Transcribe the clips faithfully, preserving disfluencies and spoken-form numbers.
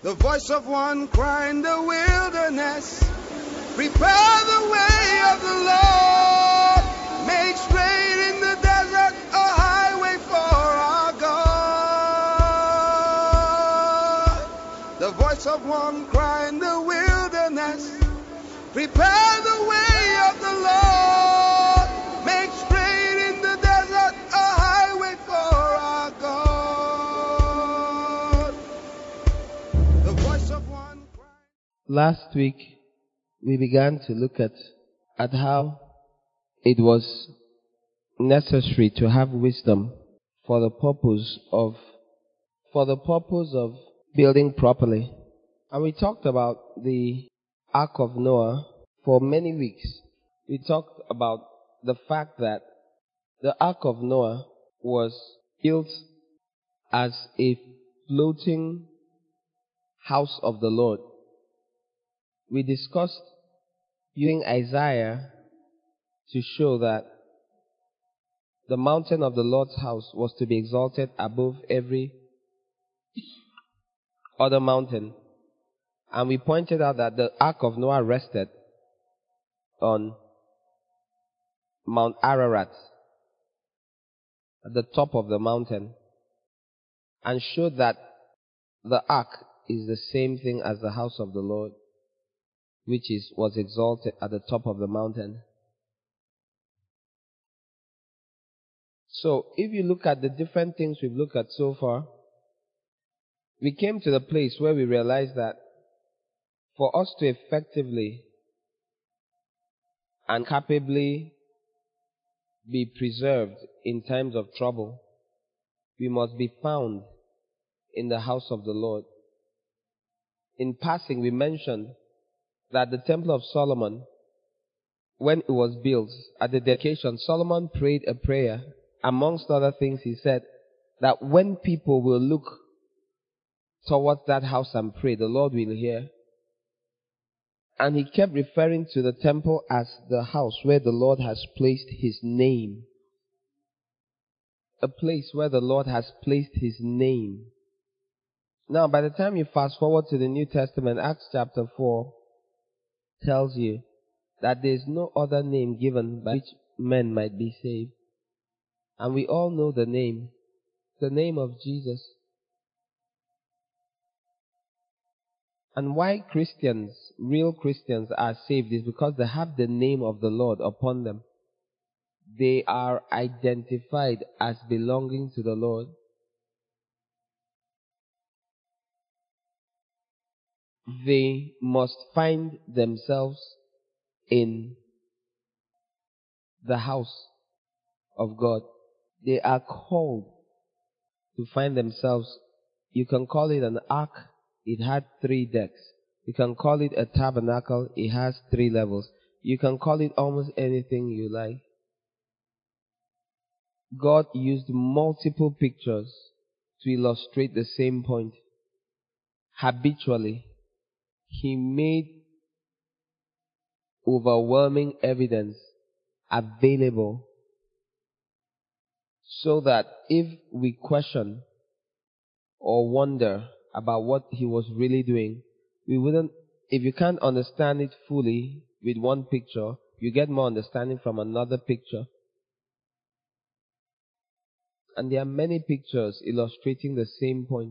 The voice of one crying in the wilderness, prepare the way of the Lord, make straight in the desert a highway for our God. The voice of one crying in the wilderness, prepare the way of the Lord, make straight in the desert a highway for our God. The voice of one crying. Last week, we began to look at, at how it was necessary to have wisdom for the purpose of for the purpose of building properly. And we talked about the Ark of Noah for many weeks. We talked about the fact that the Ark of Noah was built as a floating house of the Lord. We discussed using Isaiah to show that the mountain of the Lord's house was to be exalted above every other mountain. And we pointed out that the Ark of Noah rested on Mount Ararat, at the top of the mountain, and showed that the Ark is the same thing as the house of the Lord, which is was exalted at the top of the mountain. So, if you look at the different things we've looked at so far, we came to the place where we realized that for us to effectively and capably be preserved in times of trouble, we must be found in the house of the Lord. In passing, we mentioned that the Temple of Solomon, when it was built, at the dedication, Solomon prayed a prayer. Amongst other things, he said that when people will look towards that house and pray, the Lord will hear. And he kept referring to the temple as the house where the Lord has placed his name. A place where the Lord has placed his name. Now, by the time you fast forward to the New Testament, Acts chapter four tells you that there is no other name given by which men might be saved. And we all know the name, the name of Jesus. And why Christians, real Christians, are saved is because they have the name of the Lord upon them. They are identified as belonging to the Lord. They must find themselves in the house of God. They are called to find themselves. You can call it an ark. It had three decks. You can call it a tabernacle. It has three levels. You can call it almost anything you like. God used multiple pictures to illustrate the same point. Habitually, He made overwhelming evidence available so that if we question or wonder about what He was really doing, we wouldn't, if you can't understand it fully with one picture, you get more understanding from another picture. And there are many pictures illustrating the same point.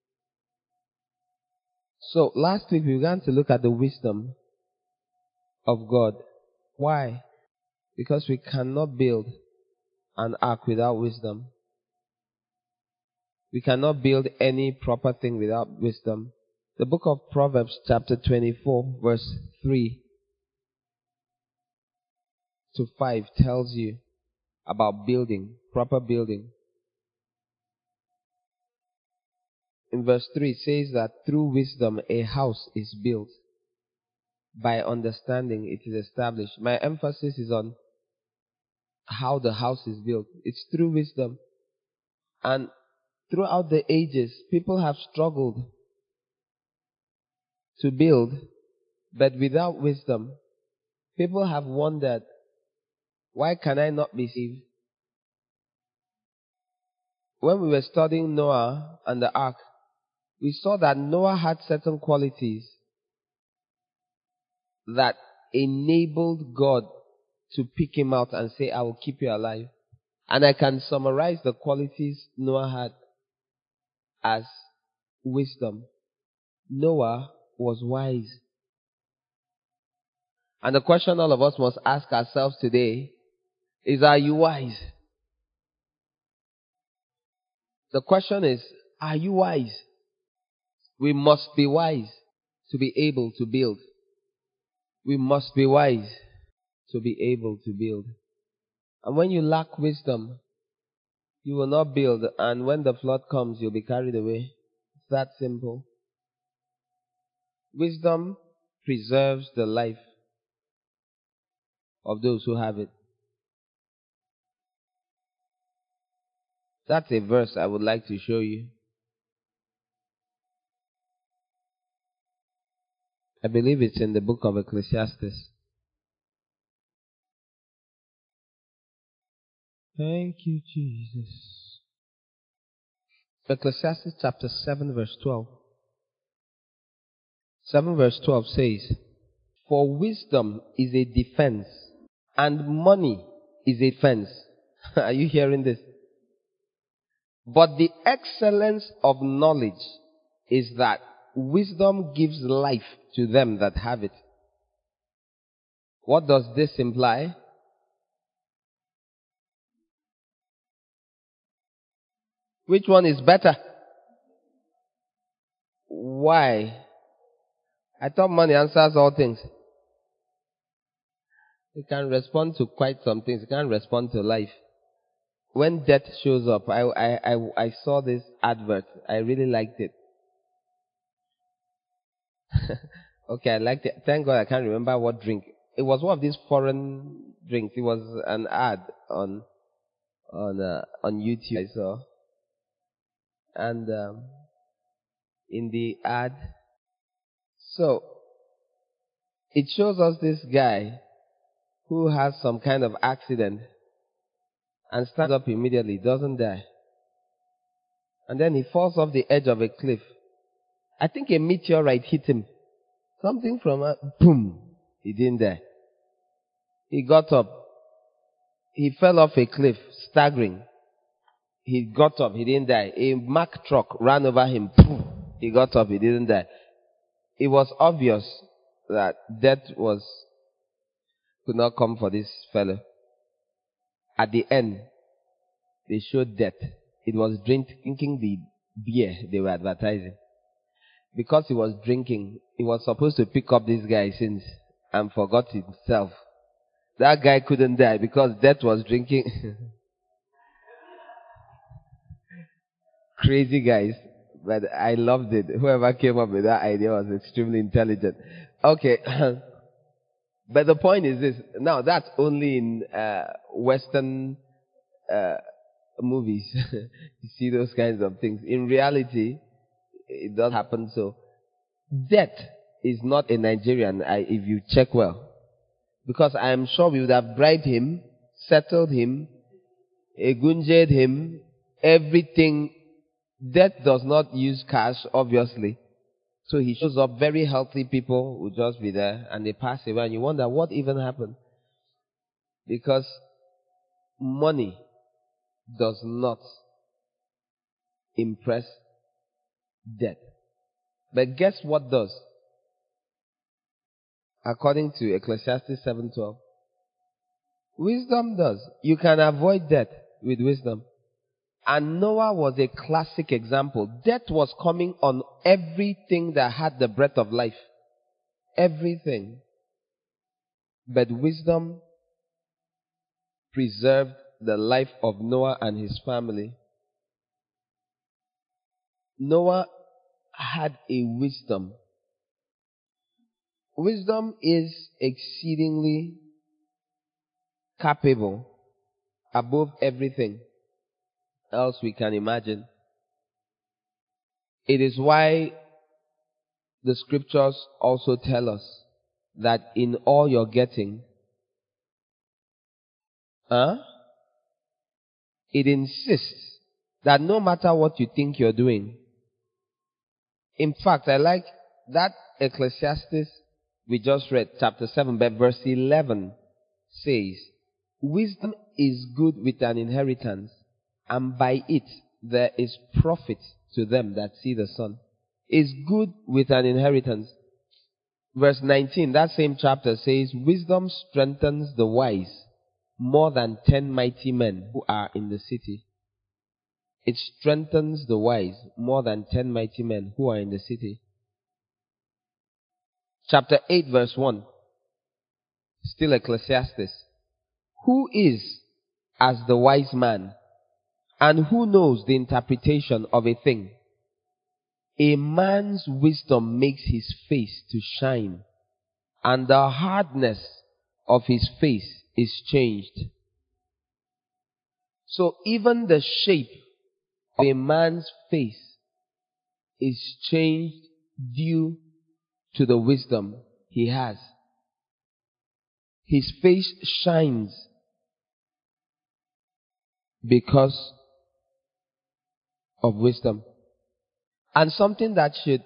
So last week we began to look at the wisdom of God. Why? Because we cannot build an ark without wisdom. We cannot build any proper thing without wisdom. The book of Proverbs chapter twenty-four verse three to five tells you about building, proper building. In verse three it says that through wisdom a house is built. By understanding it is established. My emphasis is on how the house is built. It's through wisdom. And throughout the ages, people have struggled to build, but without wisdom, people have wondered, why can I not be saved? When we were studying Noah and the ark, we saw that Noah had certain qualities that enabled God to pick him out and say, I will keep you alive. And I can summarize the qualities Noah had as wisdom. Noah was wise. And the question all of us must ask ourselves today is, are you wise? The question is, are you wise? We must be wise to be able to build. We must be wise to be able to build. And when you lack wisdom, you will not build. And when the flood comes, you'll be carried away. It's that simple. Wisdom preserves the life of those who have it. That's a verse I would like to show you. I believe it's in the book of Ecclesiastes. Thank you, Jesus. Ecclesiastes chapter seven verse twelve. seven verse twelve says, for wisdom is a defense, and money is a fence. Are you hearing this? But the excellence of knowledge is that wisdom gives life to them that have it. What does this imply? Which one is better? Why? I thought money answers all things. It can respond to quite some things. It can't respond to life. When death shows up, I, I, I, I saw this advert. I really liked it. Okay, I liked it. Thank God I can't remember what drink. It was one of these foreign drinks. It was an ad on on uh, on YouTube I saw. And um, in the ad, so it shows us this guy who has some kind of accident and stands up immediately, doesn't die. And then he falls off the edge of a cliff. I think a meteorite hit him. Something from a boom. He didn't die. He got up. He fell off a cliff, staggering. He got up. He didn't die. A Mack truck ran over him. Boom. He got up. He didn't die. It was obvious that death was could not come for this fellow. At the end, they showed death. It was drinking the beer they were advertising. Because he was drinking, he was supposed to pick up this guy's sins and forgot himself. That guy couldn't die because death was drinking. Crazy guys. But I loved it. Whoever came up with that idea was extremely intelligent. Okay. But the point is this. Now, that's only in uh, Western uh, movies. You see those kinds of things. In reality, it doesn't happen so. Death is not a Nigerian, I, if you check well. Because I am sure we would have bribed him, settled him, egunjed him, everything. Death does not use cash, obviously. So he shows up, very healthy people will just be there, and they pass away, and you wonder what even happened. Because money does not impress death. But guess what does? According to Ecclesiastes seven twelve. Wisdom does. You can avoid death with wisdom. And Noah was a classic example. Death was coming on everything that had the breath of life. Everything. But wisdom preserved the life of Noah and his family. Noah had a wisdom. Wisdom is exceedingly capable above everything else we can imagine. It is why the scriptures also tell us that in all you're getting, huh, it insists that no matter what you think you're doing, In fact, I like that Ecclesiastes we just read, chapter seven, but verse eleven says, wisdom is good with an inheritance, and by it there is profit to them that see the sun. Is good with an inheritance. Verse nineteen, that same chapter says, wisdom strengthens the wise more than ten mighty men who are in the city. It strengthens the wise more than ten mighty men who are in the city. Chapter eight, verse one. Still Ecclesiastes. Who is as the wise man, and who knows the interpretation of a thing? A man's wisdom makes his face to shine, and the hardness of his face is changed. So even the shape of a man's face is changed due to the wisdom he has. His face shines because of wisdom. And something that should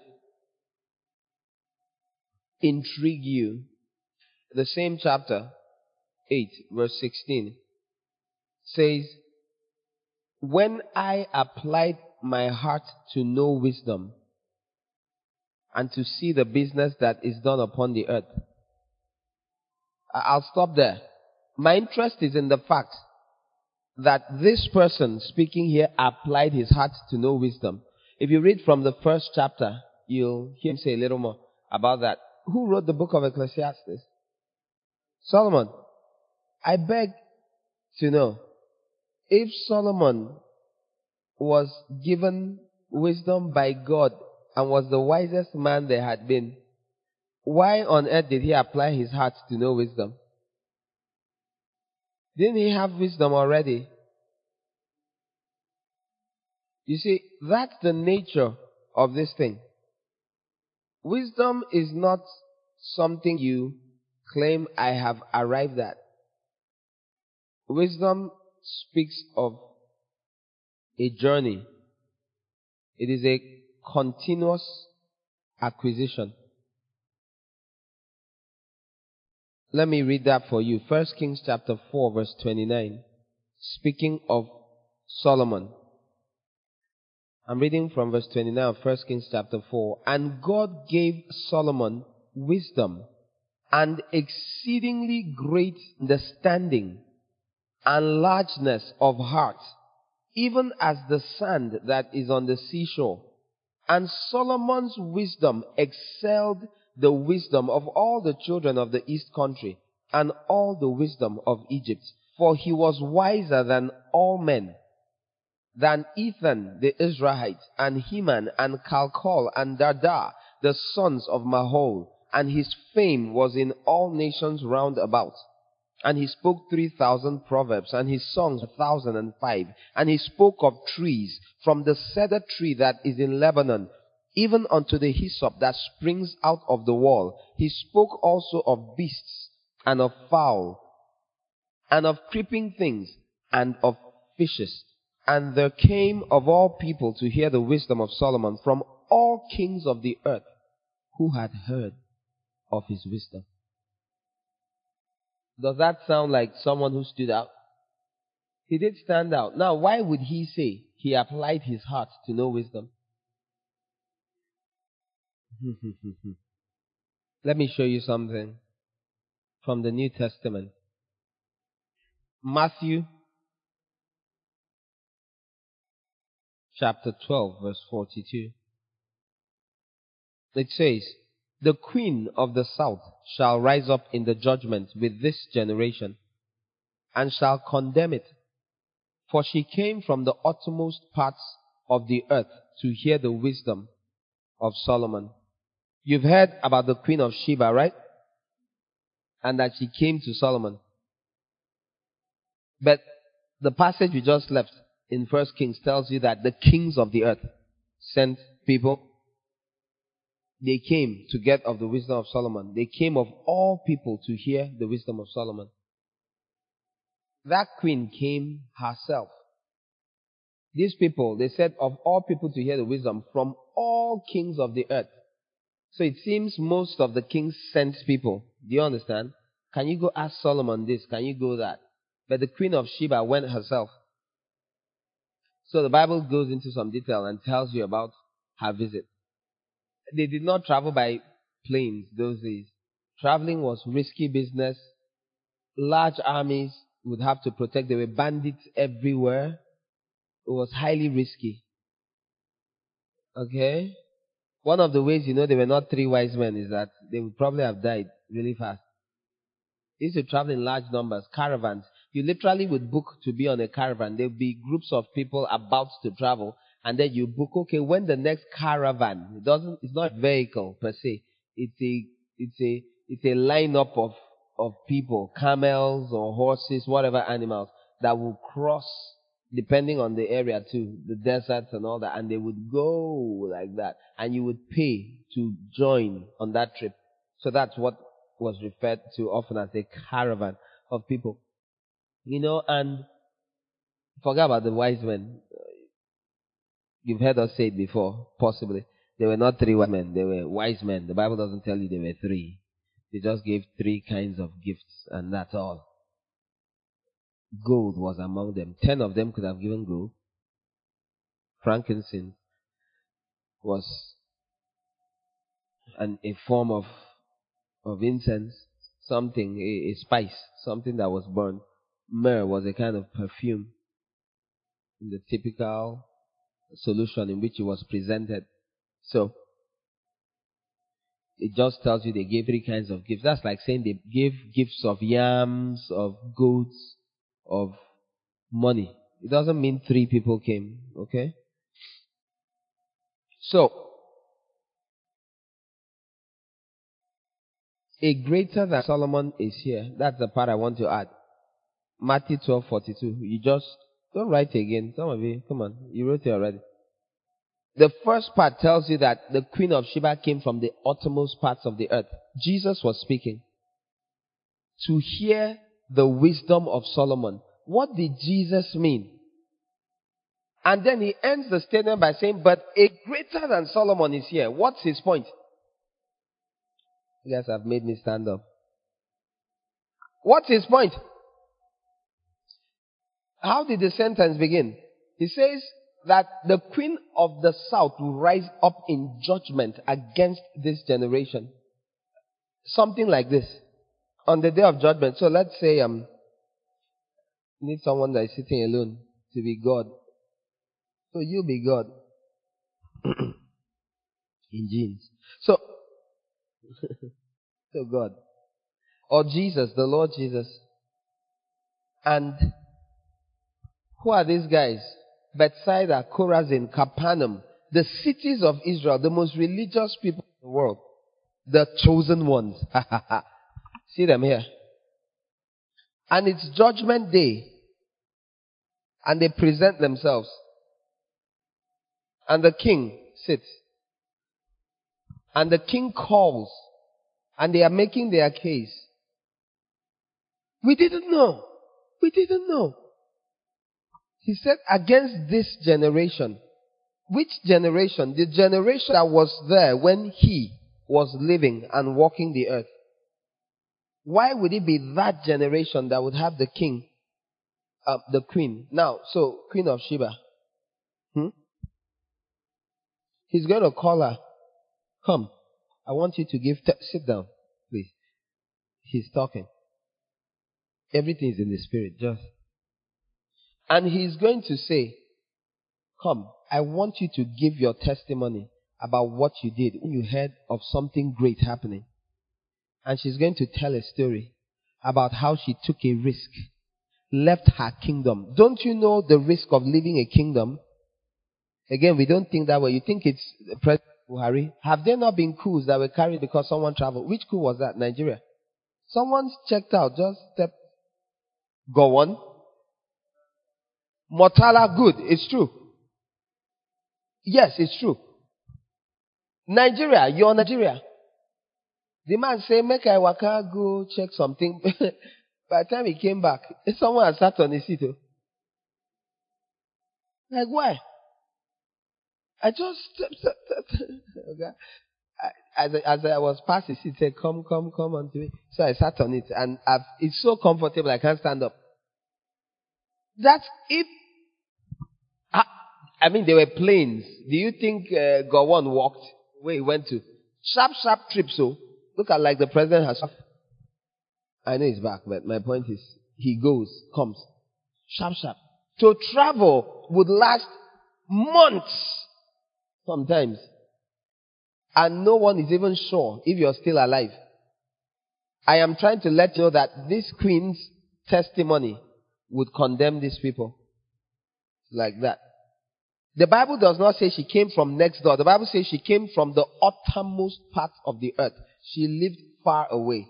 intrigue you, the same chapter eight, verse sixteen, says, when I applied my heart to know wisdom and to see the business that is done upon the earth. I'll stop there. My interest is in the fact that this person speaking here applied his heart to know wisdom. If you read from the first chapter, you'll hear him say a little more about that. Who wrote the book of Ecclesiastes? Solomon. I beg to know, if Solomon was given wisdom by God and was the wisest man there had been, why on earth did he apply his heart to know wisdom? Didn't he have wisdom already? You see, that's the nature of this thing. Wisdom is not something you claim I have arrived at. Wisdom speaks of a journey. It is a continuous acquisition. Let me read that for you. First Kings chapter four, verse twenty-nine. Speaking of Solomon. I'm reading from verse twenty-nine of First Kings chapter four. And God gave Solomon wisdom and exceedingly great understanding and largeness of heart, even as the sand that is on the seashore. And Solomon's wisdom excelled the wisdom of all the children of the east country and all the wisdom of Egypt. For he was wiser than all men, than Ethan the Israelite, and Heman, and Calcol, and Dada, the sons of Mahol. And his fame was in all nations round about. And he spoke three thousand proverbs, and his songs a thousand and five. And he spoke of trees, from the cedar tree that is in Lebanon, even unto the hyssop that springs out of the wall. He spoke also of beasts, and of fowl, and of creeping things, and of fishes. And there came of all people to hear the wisdom of Solomon from all kings of the earth who had heard of his wisdom. Does that sound like someone who stood out? He did stand out. Now, why would he say he applied his heart to know wisdom? Let me show you something from the New Testament. Matthew chapter twelve, verse forty-two. It says, the queen of the south shall rise up in the judgment with this generation, and shall condemn it. For she came from the uttermost parts of the earth to hear the wisdom of Solomon. You've heard about the queen of Sheba, right? And that she came to Solomon. But the passage we just left in First Kings tells you that the kings of the earth sent people. They came to get of the wisdom of Solomon. They came of all people to hear the wisdom of Solomon. That queen came herself. These people, they said, of all people to hear the wisdom, from all kings of the earth. So it seems most of the kings sent people. Do you understand? Can you go ask Solomon this? Can you go that? But the queen of Sheba went herself. So the Bible goes into some detail and tells you about her visit. They did not travel by planes those days. Traveling was risky business. Large armies would have to protect. There were bandits everywhere. It was highly risky. Okay? One of the ways you know they were not three wise men is that they would probably have died really fast. They used to travel in large numbers, caravans. You literally would book to be on a caravan. There would be groups of people about to travel, and then you book, okay, when the next caravan, it doesn't, it's not a vehicle per se. It's a, it's a, it's a lineup of, of people, camels or horses, whatever animals, that will cross, depending on the area too, the deserts and all that, and they would go like that, and you would pay to join on that trip. So that's what was referred to often as a caravan of people. You know, and forget about the wise men. You've heard us say it before, possibly. They were not three wise men, they were wise men. The Bible doesn't tell you they were three. They just gave three kinds of gifts, and that's all. Gold was among them. Ten of them could have given gold. Frankincense was an, a form of, of incense, something, a, a spice, something that was burned. Myrrh was a kind of perfume in the typical solution in which it was presented. So, it just tells you they gave three kinds of gifts. That's like saying they gave gifts of yams, of goats, of money. It doesn't mean three people came, okay? So, a greater than Solomon is here. That's the part I want to add. Matthew twelve forty-two. You just, don't write again. Some of you, come on, you wrote it already. The first part tells you that the queen of Sheba came from the uttermost parts of the earth. Jesus was speaking. To hear the wisdom of Solomon. What did Jesus mean? And then he ends the statement by saying, but a greater than Solomon is here. What's his point? You guys have made me stand up. What's his point? How did the sentence begin? He says that the queen of the south will rise up in judgment against this generation. Something like this. On the day of judgment. So let's say um, you need someone that is sitting alone to be God. So you be God. In jeans. So, so God. Or Jesus, the Lord Jesus. And who are these guys? Bethsaida, Chorazin, Capernaum, the cities of Israel, the most religious people in the world, the chosen ones. See them here. And it's judgment day. And they present themselves. And the king sits. And the king calls. And they are making their case. We didn't know. We didn't know. He said, against this generation. Which generation? The generation that was there when he was living and walking the earth. Why would it be that generation that would have the king, uh, the queen? Now, so, Queen of Sheba. Hmm? He's going to call her. Come. I want you to give, t- sit down, please. He's talking. Everything is in the spirit, just. And he's going to say, come, I want you to give your testimony about what you did when you heard of something great happening. And she's going to tell a story about how she took a risk, left her kingdom. Don't you know the risk of leaving a kingdom? Again, we don't think that way. You think it's President Buhari. Have there not been coups that were carried because someone traveled? Which coup was that? Nigeria. Someone's checked out. Just step. Go on. Murtala, good. It's true. Yes, it's true. Nigeria, you're Nigeria. The man say, make I waka go check something. By the time he came back, someone had sat on his seat. Like, why? I just, okay. I, as, I, as I was passing, he said, come, come, come onto me. So I sat on it, and I've, it's so comfortable I can't stand up. That's if, I, I mean, there were planes. Do you think uh, Gowon walked where he went to? Sharp, sharp trip, so. Look at like the president has. I know he's back, but my point is, he goes, comes. Sharp, sharp. To travel would last months, sometimes. And no one is even sure if you're still alive. I am trying to let you know that this queen's testimony would condemn these people. Like that. The Bible does not say she came from next door. The Bible says she came from the uttermost part of the earth. She lived far away.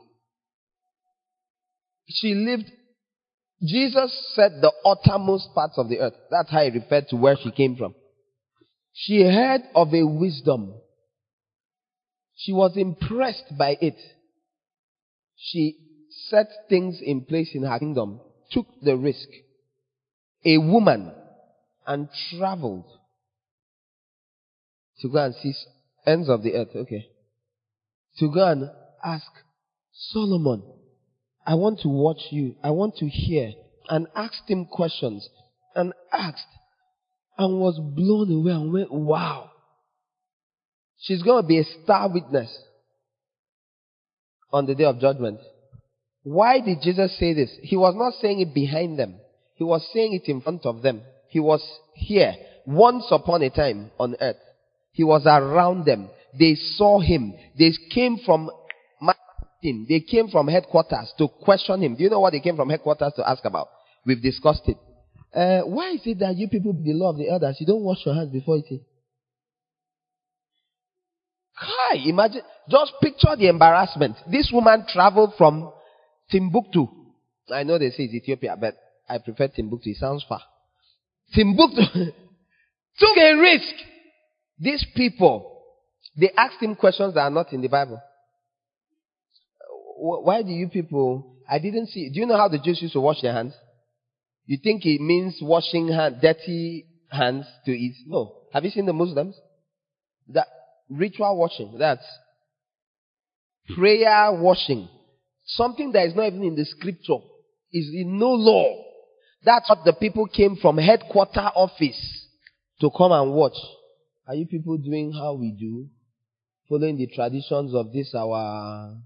She lived, Jesus said the uttermost parts of the earth. That's how he referred to where she came from. She heard of a wisdom. She was impressed by it. She set things in place in her kingdom, took the risk. A woman, and traveled to go and see ends of the earth. Okay. To go and ask Solomon, I want to watch you. I want to hear. And asked him questions. And asked. And was blown away and went, wow. She's going to be a star witness on the day of judgment. Why did Jesus say this? He was not saying it behind them. He was saying it in front of them. He was here once upon a time on earth. He was around them. They saw him. They came from Martin. They came from headquarters to question him. Do you know what they came from headquarters to ask about? We've discussed it. Uh, why is it that you people beloved the elders, you don't wash your hands before eating? Kai, imagine, just picture the embarrassment. This woman traveled from Timbuktu. I know they say it's Ethiopia, but I prefer Timbuktu. It sounds far. Timbuktu took a risk. These people, they asked him questions that are not in the Bible. Why do you people, I didn't see, do you know how the Jews used to wash their hands? You think it means washing hand, dirty hands to eat? No. Have you seen the Muslims? That ritual washing, that's prayer washing. Something that is not even in the scripture, is in no law. That's what the people came from headquarter office to come and watch. Are you people doing how we do? Following the traditions of this our...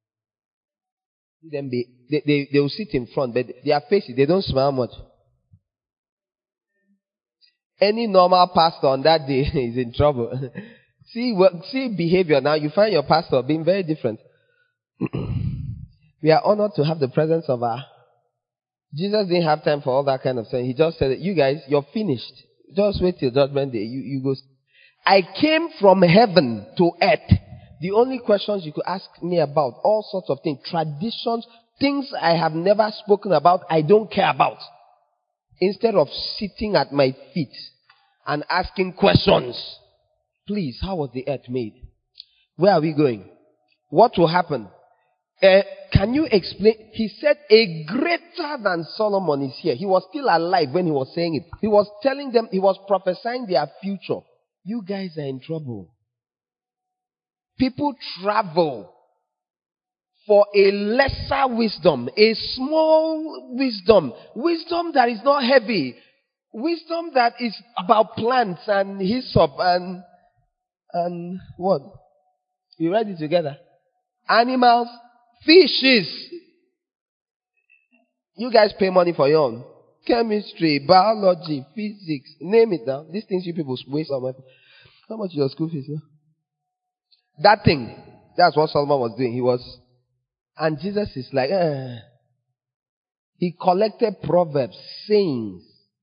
Them be, they, they, they will sit in front, but their faces, they don't smile much. Any normal pastor on that day is in trouble. see, see behavior now. You find your pastor being very different. We are honored to have the presence of our... Jesus didn't have time for all that kind of thing. He just said, you guys, you're finished. Just wait till judgment day. You, you go. I came from heaven to earth. The only questions you could ask me about, all sorts of things, traditions, things I have never spoken about, I don't care about. Instead of sitting at my feet and asking questions. Please, how was the earth made? Where are we going? What will happen? Uh, can you explain? He said a greater than Solomon is here. He was still alive when he was saying it. He was telling them, he was prophesying their future. You guys are in trouble. People travel for a lesser wisdom, a small wisdom, wisdom that is not heavy, wisdom that is about plants and hyssop and, and what? We read it together. Animals, fishes. You guys pay money for your own. Chemistry, biology, physics, name it now. These things you people waste on. How much is your school fees? Huh? That thing, that's what Solomon was doing. He was, and Jesus is like, eh. He collected proverbs, sayings.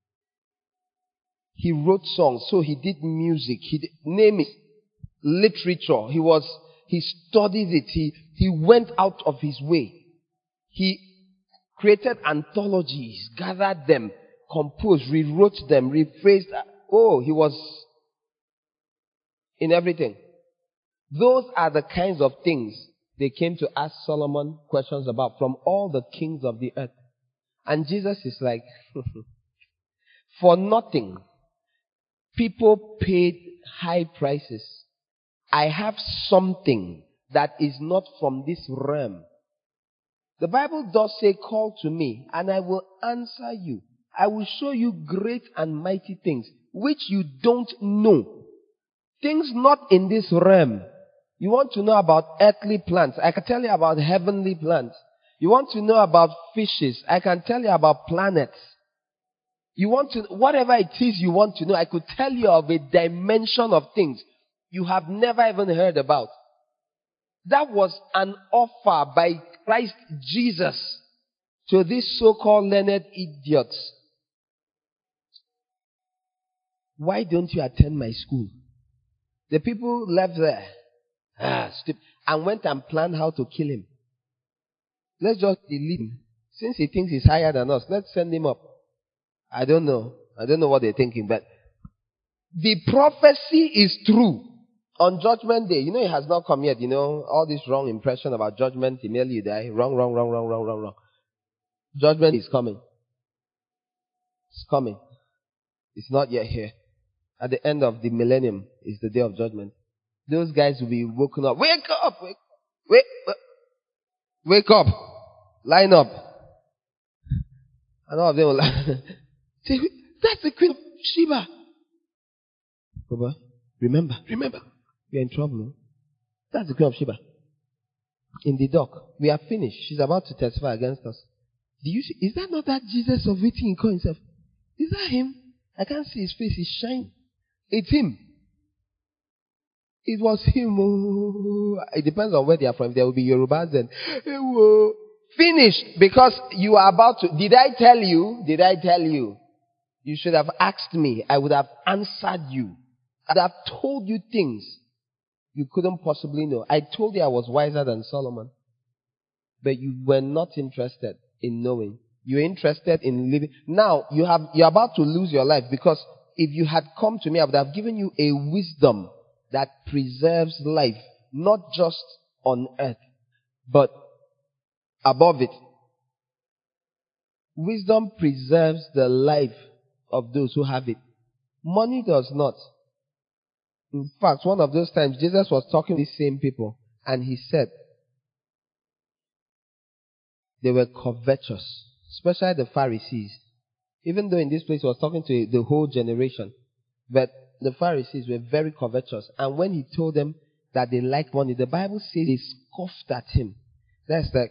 He wrote songs, so he did music. He did, name it, literature. He was, he studied it. He, he went out of his way. He created anthologies, gathered them, composed, rewrote them, rephrased. Oh, he was in everything. Those are the kinds of things they came to ask Solomon questions about from all the kings of the earth. And Jesus is like, for nothing, people paid high prices. I have something that is not from this realm. The Bible does say, call to me and I will answer you. I will show you great and mighty things which you don't know. Things not in this realm. You want to know about earthly plants? I can tell you about heavenly plants. You want to know about fishes? I can tell you about planets. You want to, whatever it is you want to know, I could tell you of a dimension of things you have never even heard about. That was an offer by Christ Jesus to these so-called learned idiots. Why don't you attend my school? The people left there ah, and went and planned how to kill him. Let's just delete him. Since he thinks he's higher than us, let's send him up. I don't know. I don't know what they're thinking, but the prophecy is true. On Judgment Day, you know it has not come yet, you know, all this wrong impression about judgment, immediately you die. Wrong, wrong, wrong, wrong, wrong, wrong, wrong. Judgment is coming. It's coming. It's not yet here. At the end of the millennium is the day of judgment. Those guys will be woken up. Wake up! Wake, wake, wake up! Line up. And all of them will laugh. Say, that's the Queen of Sheba. Baba, remember, remember. You're in trouble. No? That's the Queen of Sheba. In the dock. We are finished. She's about to testify against us. Do you see? Is that not that Jesus of waiting in call himself? Is that him? I can't see his face. He's shining. It's him. It was him. Oh. It depends on where they are from. There will be Yorubas and oh. Finished. Because you are about to. Did I tell you? Did I tell you? You should have asked me. I would have answered you. I would have told you things you couldn't possibly know. I told you I was wiser than Solomon. But you were not interested in knowing. You're interested in living. Now, you have, you're about to lose your life because if you had come to me, I would have given you a wisdom that preserves life, not just on earth, but above it. Wisdom preserves the life of those who have it. Money does not. In fact, one of those times, Jesus was talking to these same people, and he said they were covetous, especially the Pharisees. Even though in this place he was talking to the whole generation, but the Pharisees were very covetous. And when he told them that they liked money, the Bible says they scoffed at him. That's like,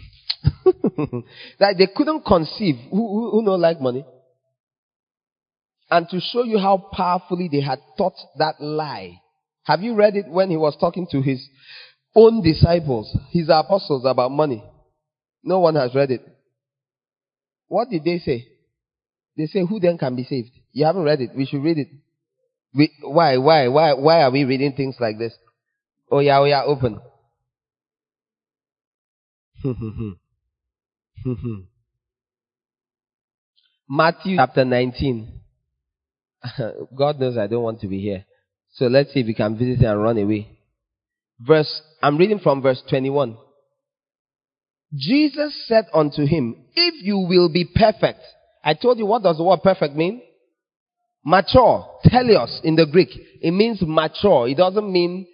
that they couldn't conceive. Who, who, who don't like money? And to show you how powerfully they had taught that lie. Have you read it when he was talking to his own disciples, his apostles, about money? No one has read it. What did they say? They say, who then can be saved? You haven't read it. We should read it. We, why, why, why, why are we reading things like this? Oh yeah, oh yeah, open. Matthew chapter nineteen. God knows I don't want to be here. So let's see if we can visit and run away. Verse, I'm reading from verse twenty-one. Jesus said unto him, if you will be perfect. I told you, what does the word perfect mean? Mature. Telios in the Greek. It means mature. It doesn't mean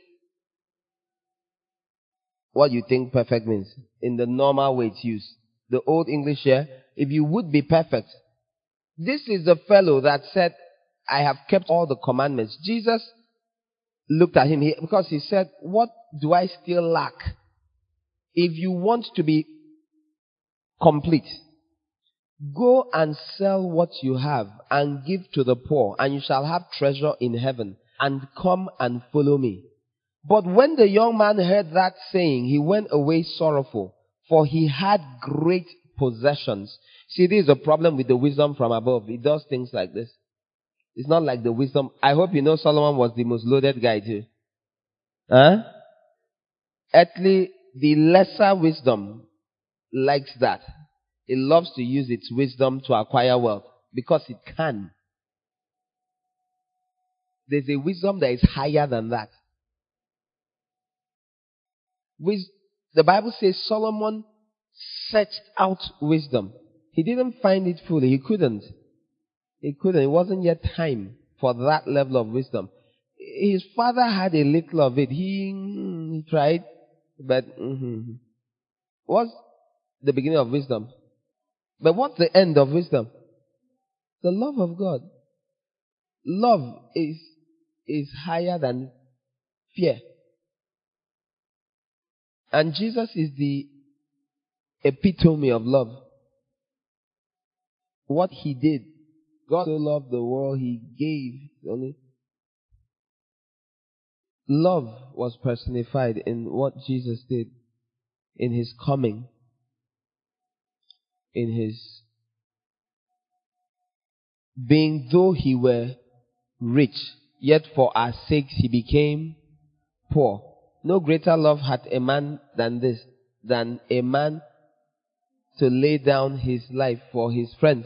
what you think perfect means in the normal way it's used. The old English here, if you would be perfect. This is the fellow that said, I have kept all the commandments. Jesus looked at him because he said, what do I still lack? If you want to be complete, go and sell what you have and give to the poor, and you shall have treasure in heaven, and come and follow me. But when the young man heard that saying, he went away sorrowful, for he had great possessions. See, this is a problem with the wisdom from above. It does things like this. It's not like the wisdom. I hope you know Solomon was the most loaded guy too. Huh? Earthly, the lesser wisdom likes that. It loves to use its wisdom to acquire wealth because it can. There's a wisdom that is higher than that. Wis- the Bible says Solomon searched out wisdom. He didn't find it fully. He couldn't. He couldn't. It wasn't yet time for that level of wisdom. his father had a little of it. He, he tried, but mm-hmm. What's the beginning of wisdom? But what's the end of wisdom? The love of God. Love is, is higher than fear. And Jesus is the epitome of love. What he did, God so loved the world, he gave only. Love was personified in what Jesus did, in his coming, in his being, though he were rich, yet for our sakes he became poor. No greater love hath a man than this, than a man to lay down his life for his friends.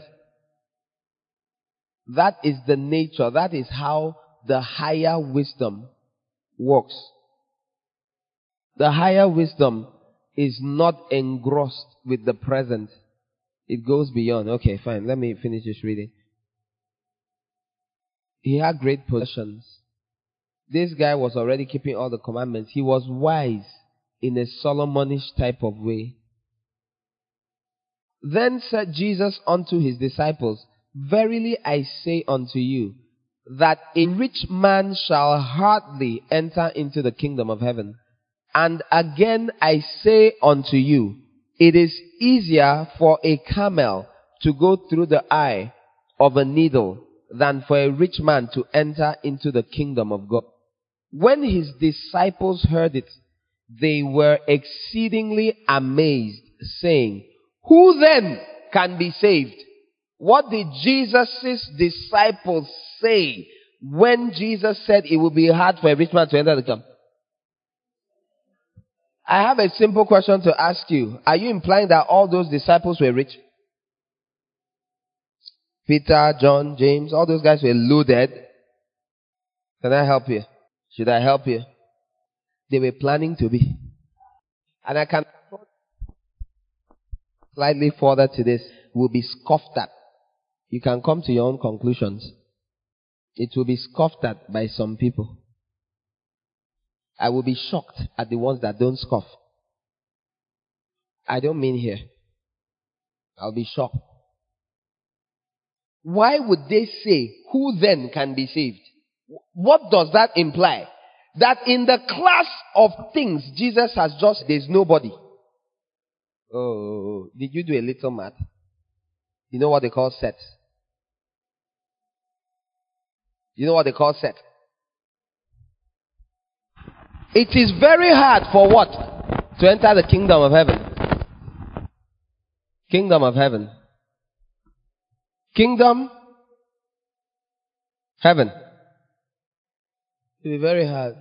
That is the nature, that is how the higher wisdom works. The higher wisdom is not engrossed with the present. It goes beyond. Okay, fine. Let me finish this reading. He had great possessions. This guy was already keeping all the commandments. He was wise in a Solomonish type of way. Then said Jesus unto his disciples, Verily I say unto you, that a rich man shall hardly enter into the kingdom of heaven. And again I say unto you, it is easier for a camel to go through the eye of a needle than for a rich man to enter into the kingdom of God. When his disciples heard it, they were exceedingly amazed, saying, Who then can be saved? What did Jesus' disciples say when Jesus said it would be hard for a rich man to enter the kingdom? I have a simple question to ask you. Are you implying that all those disciples were rich? Peter, John, James, all those guys were loaded. Can I help you? Should I help you? They were planning to be. And I can slightly further to this, will be scoffed at. You can come to your own conclusions. It will be scoffed at by some people. I will be shocked at the ones that don't scoff. I don't mean here. I'll be shocked. Why would they say, who then can be saved? What does that imply? That in the class of things Jesus has just, there's nobody. Oh, did you do a little math? You know what they call sets? You know what they call set? It is very hard for what? To enter the kingdom of heaven. Kingdom of heaven. Kingdom. Heaven. It will be very hard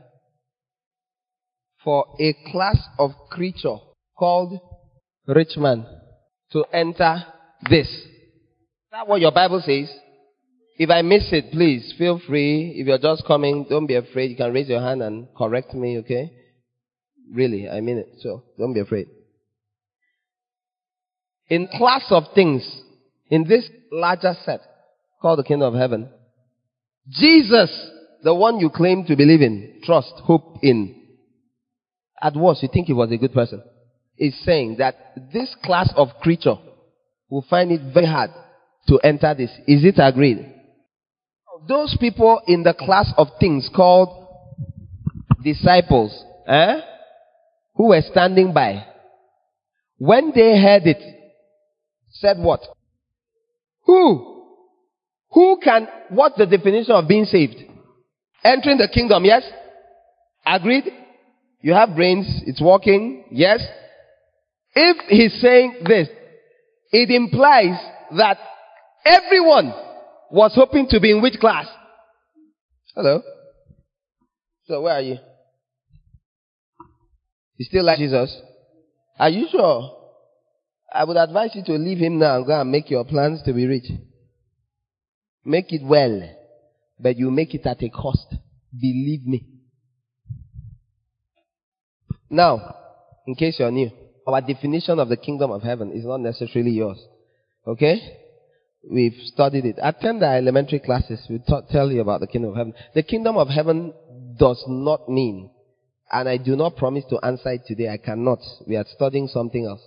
for a class of creature called rich man to enter this. Is that what your Bible says? If I miss it, please feel free. If you're just coming, don't be afraid. You can raise your hand and correct me, okay? Really, I mean it. So, don't be afraid. In class of things, in this larger set called the kingdom of heaven, Jesus, the one you claim to believe in, trust, hope in, at worst, you think he was a good person, is saying that this class of creature will find it very hard to enter this. Is it agreed? Those people in the class of things called disciples, eh, who were standing by, when they heard it, said what? Who? Who can, what's the definition of being saved? Entering the kingdom, yes? Agreed? You have brains, it's working, yes? If he's saying this, it implies that everyone was hoping to be in which class? Hello? So where are you? You still like Jesus? Are you sure? I would advise you to leave him now and go and make your plans to be rich. Make it well, but you make it at a cost. Believe me. Now, in case you're new, our definition of the kingdom of heaven is not necessarily yours. Okay? We've studied it. Attend the elementary classes. We'll t- tell you about the kingdom of heaven. The kingdom of heaven does not mean, and I do not promise to answer it today, I cannot. We are studying something else.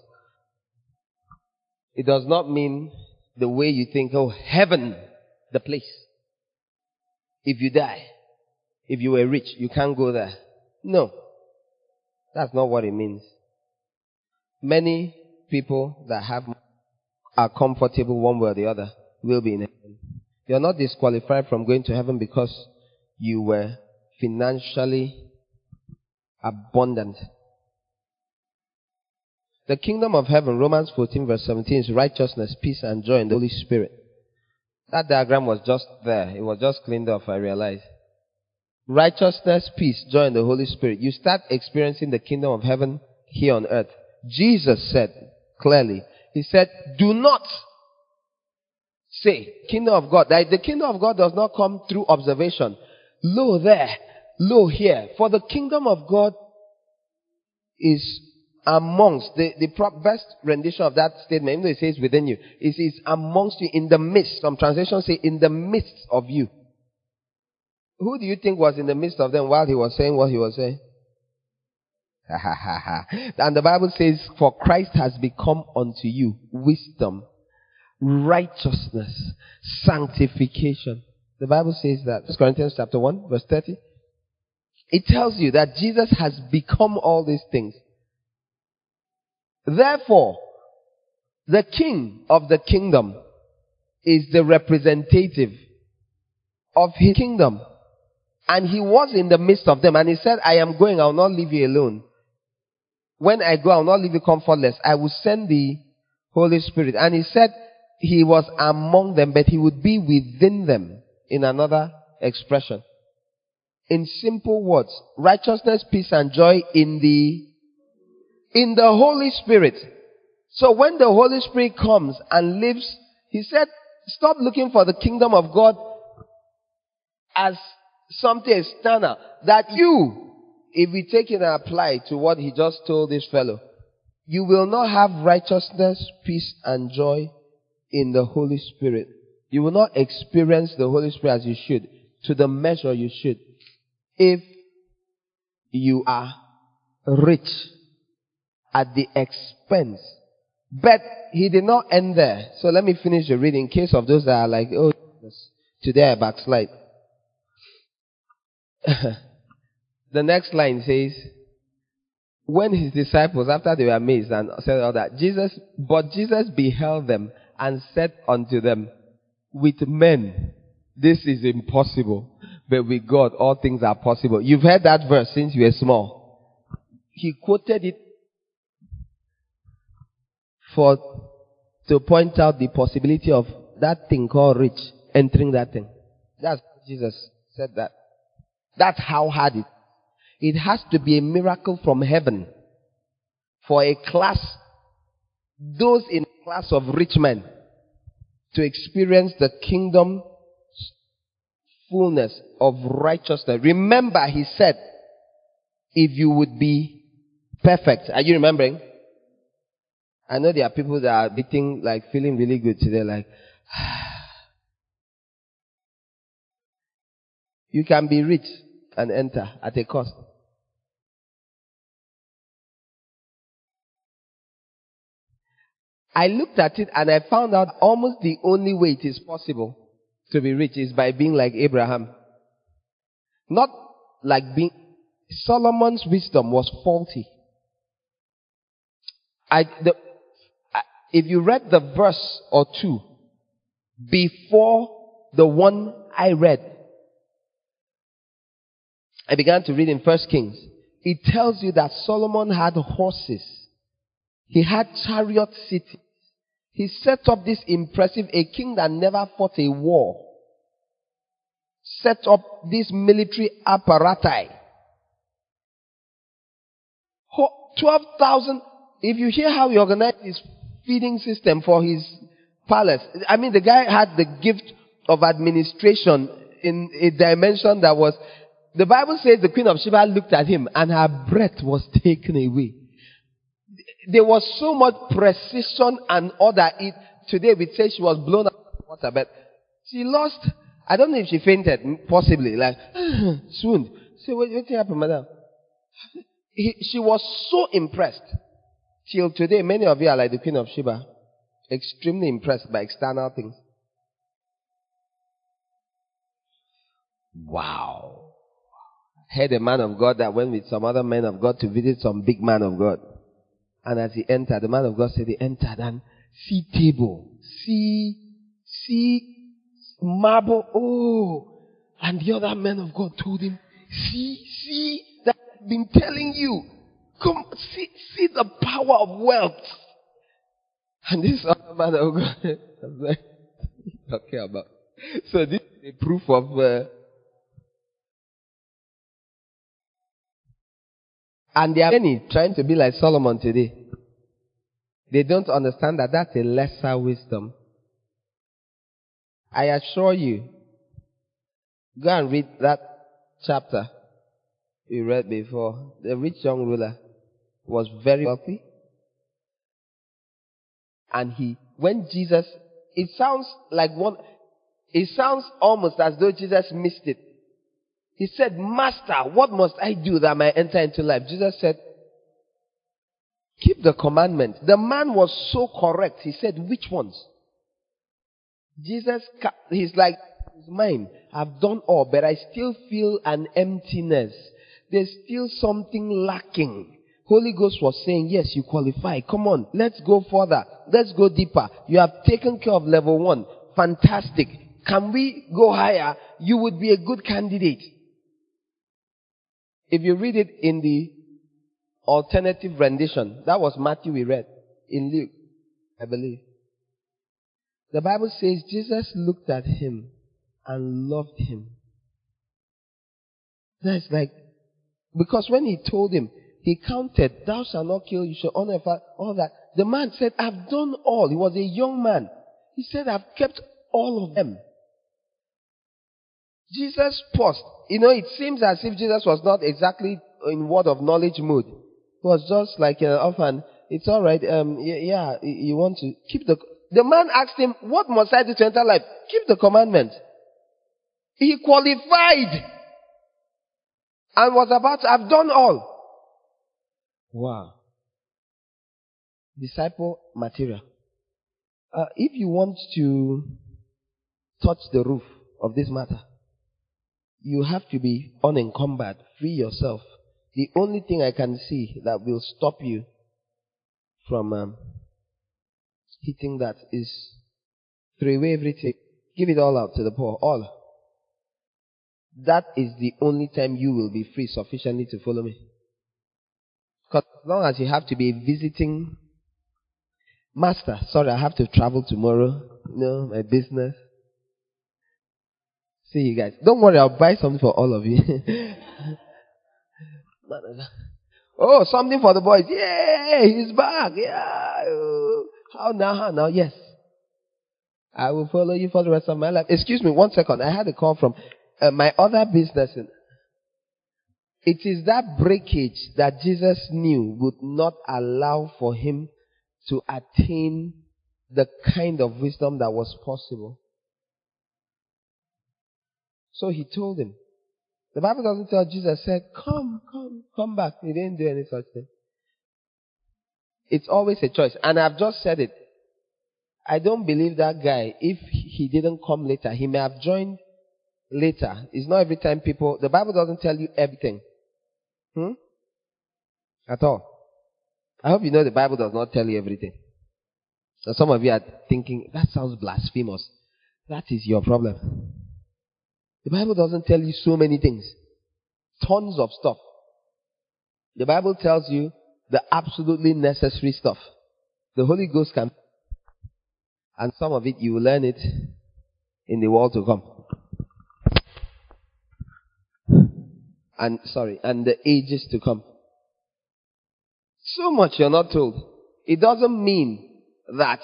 It does not mean the way you think, oh, heaven, the place. If you die, if you were rich, you can't go there. No. That's not what it means. Many people that have are comfortable one way or the other will be in heaven. You're not disqualified from going to heaven because you were financially abundant. The kingdom of heaven, Romans fourteen verse seventeen, is righteousness, peace, and joy in the Holy Spirit. That diagram was just there. It was just cleaned off, I realized. Righteousness, peace, joy in the Holy Spirit. You start experiencing the kingdom of heaven here on earth. Jesus said clearly, He said, do not say, kingdom of God. That the kingdom of God does not come through observation. Lo there, lo here. For the kingdom of God is amongst, the, the best rendition of that statement, even though it says within you, it is amongst you, in the midst. Some translations say in the midst of you. Who do you think was in the midst of them while he was saying what he was saying? And the Bible says, for Christ has become unto you wisdom, righteousness, sanctification. The Bible says that. First Corinthians chapter one, verse thirty. It tells you that Jesus has become all these things. Therefore, the king of the kingdom is the representative of his kingdom. And he was in the midst of them. And he said, I am going, I will not leave you alone. When I go, I will not leave you comfortless. I will send the Holy Spirit. And he said he was among them, but he would be within them, in another expression. In simple words, righteousness, peace, and joy in the in the Holy Spirit. So when the Holy Spirit comes and lives, he said, stop looking for the kingdom of God as something external. That you, if we take it and apply to what he just told this fellow, you will not have righteousness, peace, and joy in the Holy Spirit. You will not experience the Holy Spirit as you should, to the measure you should, if you are rich at the expense. But he did not end there. So let me finish the reading in case of those that are like, oh, today I backslide. The next line says, when his disciples, after they were amazed and said all that, Jesus, but Jesus beheld them and said unto them, with men, this is impossible, but with God, all things are possible. You've heard that verse since you were small. He quoted it for, to point out the possibility of that thing called rich entering that thing. That's Jesus said that. That's how hard it is. It has to be a miracle from heaven for a class, those in a class of rich men, to experience the kingdom fullness of righteousness. Remember, he said, if you would be perfect. Are you remembering? I know there are people that are beating, like feeling really good today, like, you can be rich and enter at a cost. I looked at it and I found out almost the only way it is possible to be rich is by being like Abraham. Not like being... Solomon's wisdom was faulty. I, the, I, if you read the verse or two before the one I read, I began to read in First Kings. It tells you that Solomon had horses. He had chariot cities. He set up this impressive, a king that never fought a war. Set up this military apparatus. twelve thousand, if you hear how he organized his feeding system for his palace. I mean, the guy had the gift of administration in a dimension that was... The Bible says the Queen of Sheba looked at him and her breath was taken away. There was so much precision and order. It, today we say she was blown out of the water, but she lost, I don't know if she fainted, possibly, like, swooned. Say, what, what happened, madam? He, she was so impressed. Till today, many of you are like the Queen of Sheba. Extremely impressed by external things. Wow. Heard a man of God that went with some other men of God to visit some big man of God. And as he entered, the man of God said he entered and see table, see, see marble, oh. And the other man of God told him, see, see, that I've been telling you. Come, see, see the power of wealth. And this other man of God, I was like, okay about. So this is a proof of, uh, and there are many trying to be like Solomon today. They don't understand that that's a lesser wisdom. I assure you, go and read that chapter we read before. The rich young ruler was very wealthy. And he, when Jesus, it sounds like one, it sounds almost as though Jesus missed it. He said, Master, what must I do that I might enter into life? Jesus said, keep the commandments. The man was so correct. He said, which ones? Jesus, he's like, it's mine. I've done all, but I still feel an emptiness. There's still something lacking. Holy Ghost was saying, yes, you qualify. Come on, let's go further. Let's go deeper. You have taken care of level one. Fantastic. Can we go higher? You would be a good candidate. If you read it in the alternative rendition, that was Matthew we read. In Luke, I believe. The Bible says Jesus looked at him and loved him. That's like, because when he told him, he counted, thou shalt not kill, you shall honor, all that. The man said, I've done all. He was a young man. He said, I've kept all of them. Jesus paused. You know, it seems as if Jesus was not exactly in word of knowledge mood. He was just like an orphan. It's all right. Um, yeah, you want to keep the... The man asked him, what must I do to enter life? Keep the commandment. He qualified and was about to have done all. Wow. Disciple material. Uh, if you want to touch the roof of this matter, you have to be unencumbered. Free yourself. The only thing I can see that will stop you from um, hitting that is throw away everything. Give it all out to the poor. All. That is the only time you will be free sufficiently to follow me. Because as long as you have to be visiting, Master, sorry, I have to travel tomorrow. No, my business. See you guys. Don't worry, I'll buy something for all of you. Oh, something for the boys. Yay, he's back. Yeah. How now, how now? Yes. I will follow you for the rest of my life. Excuse me, one second. I had a call from uh, my other business. It is that breakage that Jesus knew would not allow for him to attain the kind of wisdom that was possible. So he told him. The Bible doesn't tell Jesus said, come, come, come back. He didn't do any such thing. It's always a choice. And I've just said it. I don't believe that guy, if he didn't come later, he may have joined later. It's not every time people, the Bible doesn't tell you everything. Hmm? At all. I hope you know the Bible does not tell you everything. So some of you are thinking, that sounds blasphemous. That is your problem. The Bible doesn't tell you so many things. Tons of stuff. The Bible tells you the absolutely necessary stuff. The Holy Ghost can, and some of it you will learn it in the world to come. And, sorry, and the ages to come. So much you're not told. It doesn't mean that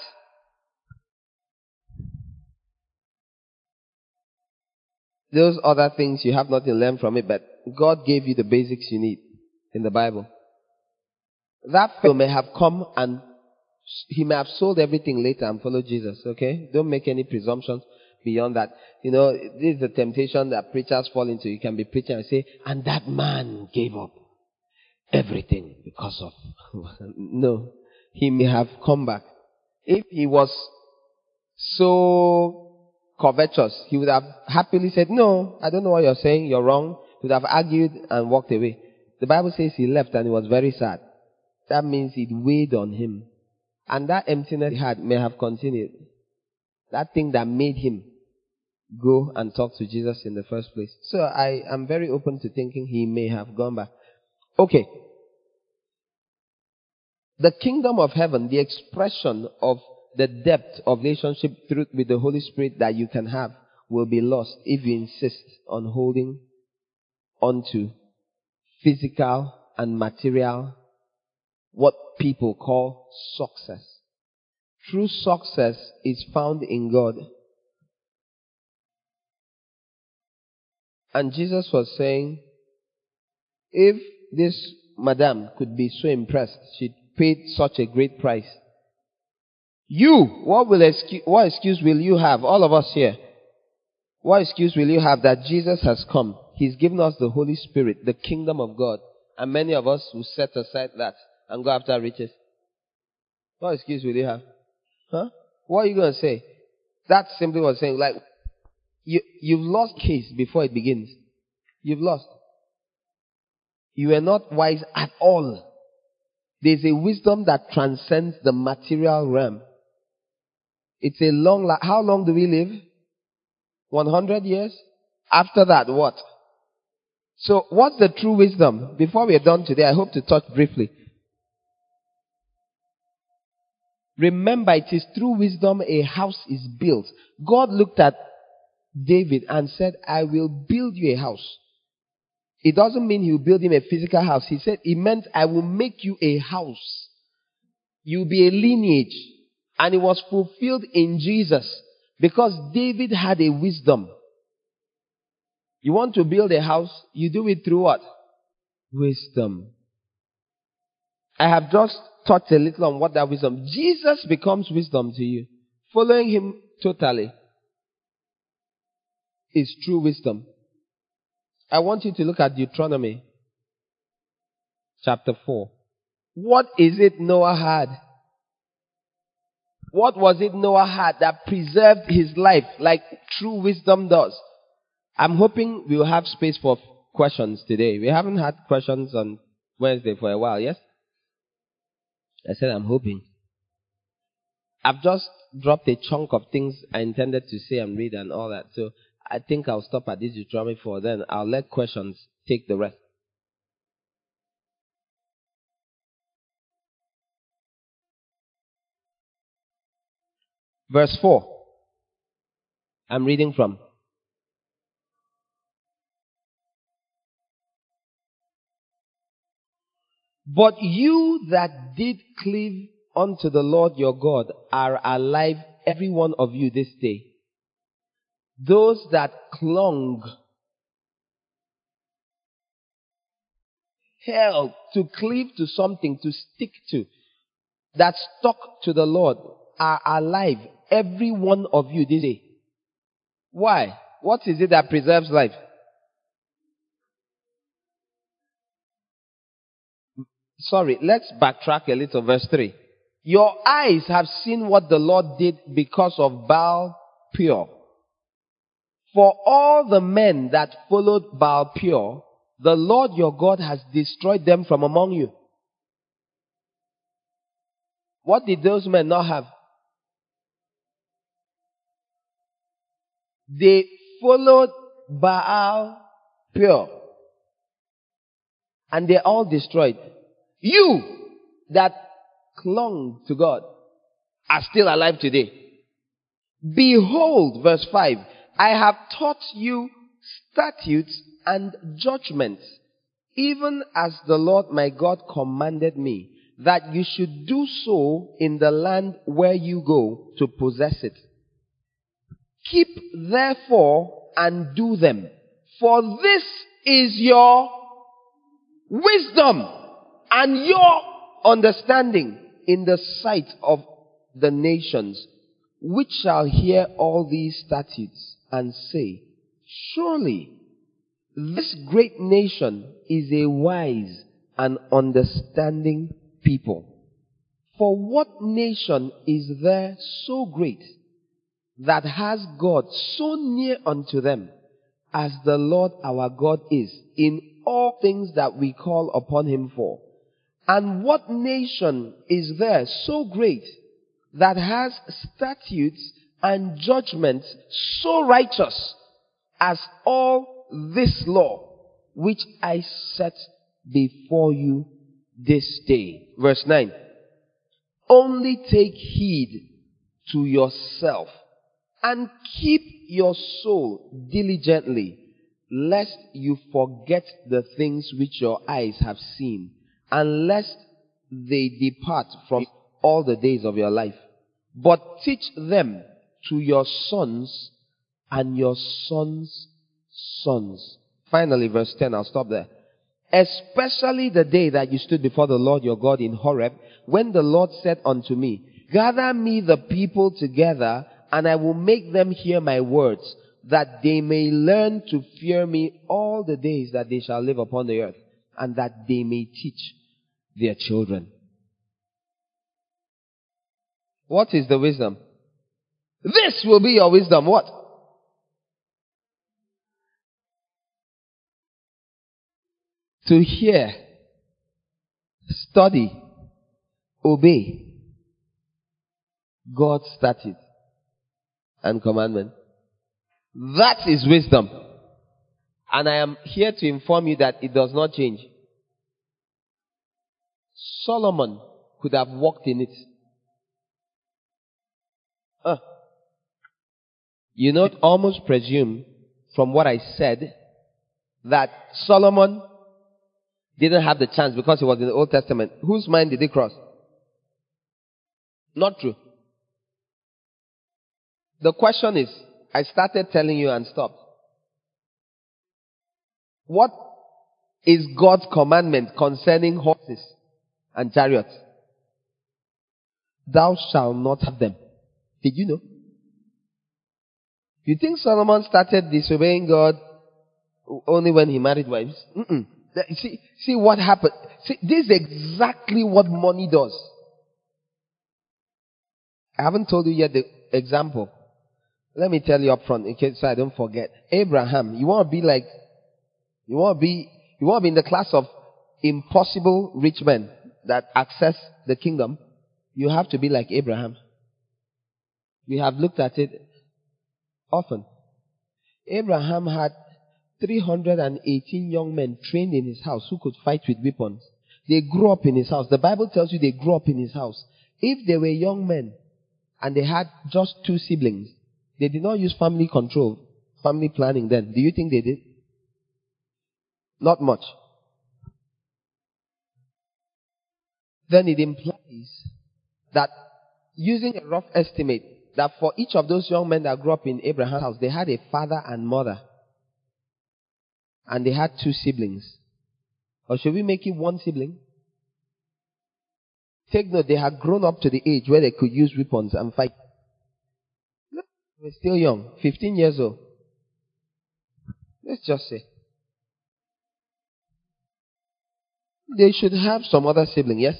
those other things you have nothing to learn from it, but God gave you the basics you need in the Bible. That fellow may have come and he may have sold everything later and followed Jesus, okay? Don't make any presumptions. beyond that. You know, this is the temptation that preachers fall into. You can be preaching and say, and that man gave up everything because of... No. He may have come back. If he was so covetous, he would have happily said, no, I don't know what you're saying, you're wrong. He would have argued and walked away. The Bible says he left and he was very sad. That means it weighed on him. And that emptiness he had may have continued. That thing that made him go and talk to Jesus in the first place. So I am very open to thinking he may have gone back. Okay. The kingdom of heaven, the expression of the depth of relationship through, with the Holy Spirit that you can have will be lost if you insist on holding onto physical and material, what people call success. True success is found in God. And Jesus was saying, if this madam could be so impressed, she paid such a great price. You, what will excuse, what excuse will you have? All of us here. What excuse will you have that Jesus has come? He's given us the Holy Spirit, the kingdom of God. And many of us will set aside that and go after riches. What excuse will you have? Huh? What are you going to say? That simply was saying, like, you, you've lost case before it begins. You've lost. You are not wise at all. There's a wisdom that transcends the material realm. It's a long life. How long do we live? one hundred years? After that, what? So, what's the true wisdom? Before we are done today, I hope to touch briefly. Remember, it is through wisdom a house is built. God looked at David and said, I will build you a house. It doesn't mean he will build him a physical house. He said, it meant I will make you a house. You'll be a lineage. And it was fulfilled in Jesus because David had a wisdom. You want to build a house, you do it through what? Wisdom. I have just touched a little on what that wisdom. Jesus becomes wisdom to you. Following him totally is true wisdom. I want you to look at Deuteronomy chapter four. What is it Noah had? What was it Noah had that preserved his life like true wisdom does? I'm hoping we'll have space for questions today. We haven't had questions on Wednesday for a while, yes? I said I'm hoping. I've just dropped a chunk of things I intended to say and read and all that. So I think I'll stop at this Deuteronomy four. Then I'll let questions take the rest. Verse four. I'm reading from. But you that did cleave unto the Lord your God are alive, every one of you this day. Those that clung, held, to cleave to something, to stick to, that stuck to the Lord are alive, every one of you this day. Why? What is it that preserves life? Sorry, let's backtrack a little. Verse three. Your eyes have seen what the Lord did because of Baal Peor. For all the men that followed Baal Peor, the Lord your God has destroyed them from among you. What did those men not have? They followed Baal Peor. And they all destroyed. You that clung to God are still alive today. Behold, verse five, I have taught you statutes and judgments, even as the Lord my God commanded me, that you should do so in the land where you go to possess it. Keep therefore and do them, for this is your wisdom and your understanding in the sight of the nations, which shall hear all these statutes and say, surely this great nation is a wise and understanding people. For what nation is there so great that has God so near unto them as the Lord our God is in all things that we call upon him for? And what nation is there so great that has statutes and judgments so righteous as all this law which I set before you this day? Verse nine. Only take heed to yourself and keep your soul diligently, lest you forget the things which your eyes have seen, and lest they depart from all the days of your life. But teach them to your sons and your sons' sons. Finally, verse ten, I'll stop there. Especially the day that you stood before the Lord your God in Horeb, when the Lord said unto me, gather me the people together, and I will make them hear my words, that they may learn to fear me all the days that they shall live upon the earth, and that they may teach their children. What is the wisdom? This will be your wisdom. What? To hear, study, obey God's statute and commandment. That is wisdom. And I am here to inform you that it does not change. Solomon could have walked in it. Uh, you not almost presume from what I said that Solomon didn't have the chance because he was in the Old Testament. Whose mind did he cross? Not true. The question is, I started telling you and stopped. What is God's commandment concerning horses and chariots? Thou shalt not have them. Did you know? You think Solomon started disobeying God only when he married wives? Mm-mm. See, see what happened. See, this is exactly what money does. I haven't told you yet the example. Let me tell you up front in case so I don't forget. Abraham, you want to be like, you want to be, you want to be in the class of impossible rich men that access the kingdom. You have to be like Abraham. We have looked at it often. Abraham had three hundred eighteen young men trained in his house who could fight with weapons. They grew up in his house. The Bible tells you they grew up in his house. If they were young men and they had just two siblings, they did not use family control, family planning then. Do you think they did? Not much. Then it implies that, using a rough estimate, that for each of those young men that grew up in Abraham's house, they had a father and mother. And they had two siblings. Or should we make it one sibling? Take note, they had grown up to the age where they could use weapons and fight. They were still young, fifteen years old. Let's just say. They should have some other sibling, yes?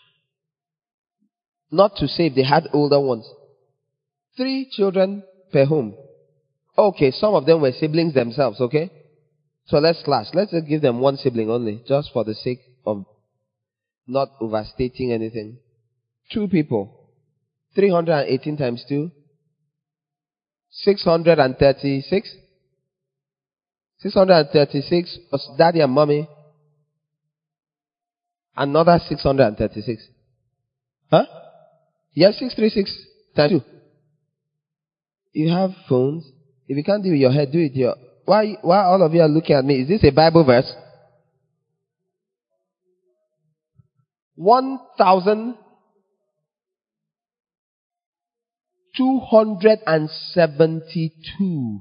Not to say if they had older ones. Three children per home. Okay, some of them were siblings themselves, okay? So let's slash. Let's just give them one sibling only, just for the sake of not overstating anything. Two people. three hundred eighteen times two. six hundred thirty-six. six hundred thirty-six plus daddy and mommy. Another six hundred thirty-six. Huh? Yes, six hundred thirty-six times two. You have phones. If you can't do it with your head, do it with your... Why, why all of you are looking at me? Is this a Bible verse? one thousand two hundred seventy-two.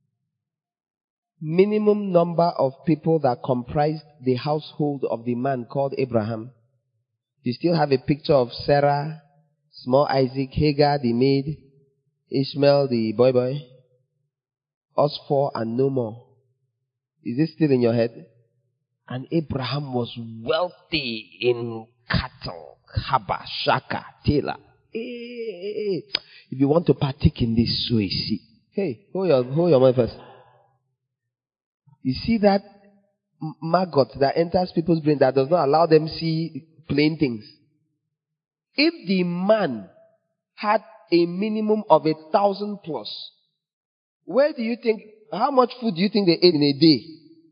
Minimum number of people that comprised the household of the man called Abraham. You still have a picture of Sarah, small Isaac, Hagar, the maid, Ishmael the boy boy. Us four and no more. Is this still in your head? And Abraham was wealthy in cattle, haba, shaka, tela. Hey, if you want to partake in this, so you see. Hey, hold your, hold your mind first. You see that maggot that enters people's brain that does not allow them see plain things. If the man had a minimum of a thousand plus, where do you think, how much food do you think they ate in a day?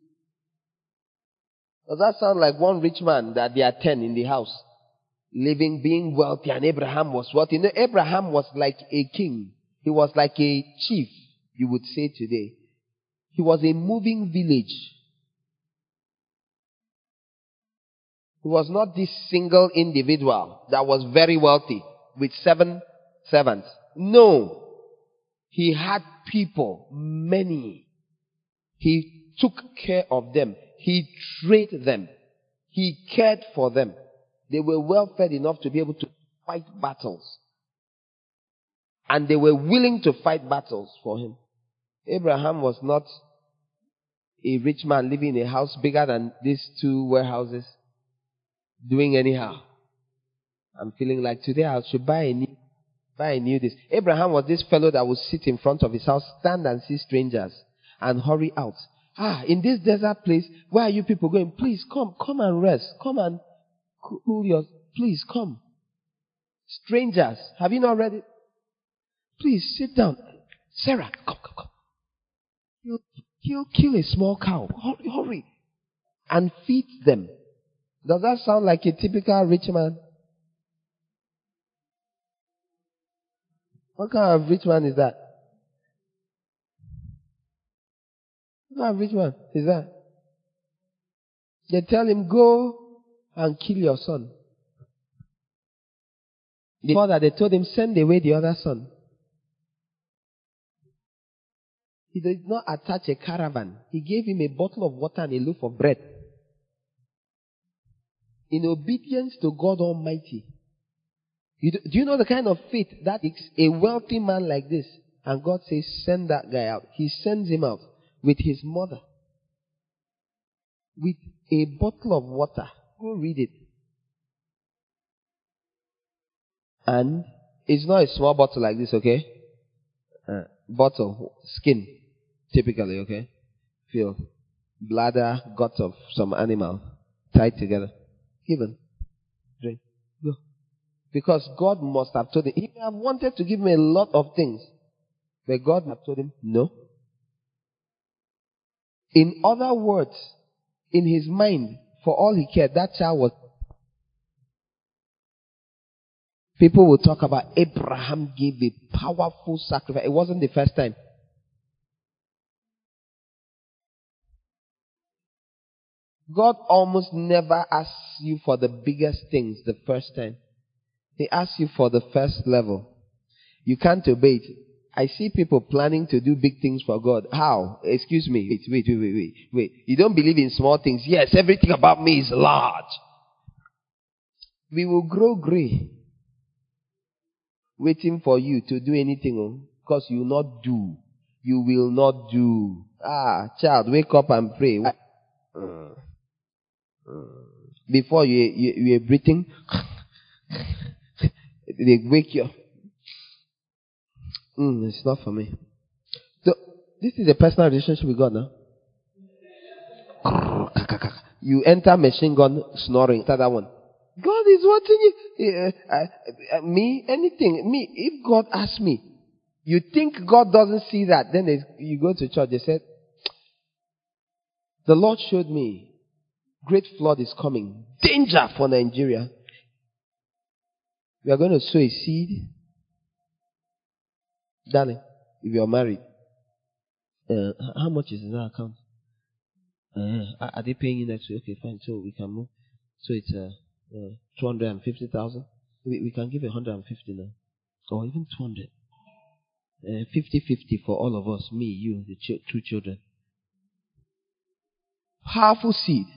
Does that sound like one rich man that there are ten in the house? Living, being wealthy, and Abraham was wealthy. You know, Abraham was like a king. He was like a chief, you would say today. He was a moving village. He was not this single individual that was very wealthy with seven servants. No. He had people, many. He took care of them. He trained them. He cared for them. They were well fed enough to be able to fight battles. And they were willing to fight battles for him. Abraham was not a rich man living in a house bigger than these two warehouses, doing anyhow. I'm feeling like today I should buy a new, buy a new this. Abraham was this fellow that would sit in front of his house, stand and see strangers, and hurry out. Ah, in this desert place, where are you people going? Please come, come and rest. Come and cool your, please come. Strangers, have you not read it? Please sit down. Sarah, come, come, come. He'll, he'll kill a small cow. Hurry, hurry. And feed them. Does that sound like a typical rich man? What kind of rich man is that? What kind of rich man is that? They tell him, go and kill your son. Before that, they told him, send away the other son. He did not attach a caravan. He gave him a bottle of water and a loaf of bread. In obedience to God Almighty. You do, do you know the kind of faith that is a wealthy man like this? And God says, send that guy out. He sends him out with his mother. With a bottle of water. Go read it. And it's not a small bottle like this, okay? Uh, bottle, skin, typically, okay? Feel bladder, gut of some animal tied together. Given. Drink. Go. Because God must have told him. He may have wanted to give him a lot of things. But God have told him, no. In other words, in his mind, for all he cared, that child was. People will talk about Abraham gave a powerful sacrifice. It wasn't the first time. God almost never asks you for the biggest things the first time. He asks you for the first level. You can't obey it. I see people planning to do big things for God. How? Excuse me. Wait, wait, wait, wait, wait. Wait. You don't believe in small things. Yes, everything about me is large. We will grow gray waiting for you to do anything, because you will not do. You will not do. Ah, child, wake up and pray. Uh, Before you, you, you are breathing, they wake you up. Mm, it's not for me. So, this is a personal relationship with God now. You enter machine gun snoring. Start that one. God is watching you. Uh, uh, uh, me, anything. Me, if God asks me, you think God doesn't see that, then they, you go to church. They said, the Lord showed me great flood is coming. Danger for Nigeria. We are going to sow a seed. Darling, if you are married, uh, how much is in that account? Uh, are they paying you next week? Okay, fine. So we can move. So it's uh, uh, two hundred fifty thousand. We, we can give one hundred fifty now. Or even two hundred. Uh, fifty fifty for all of us. Me, you, the ch- two children. Powerful seed.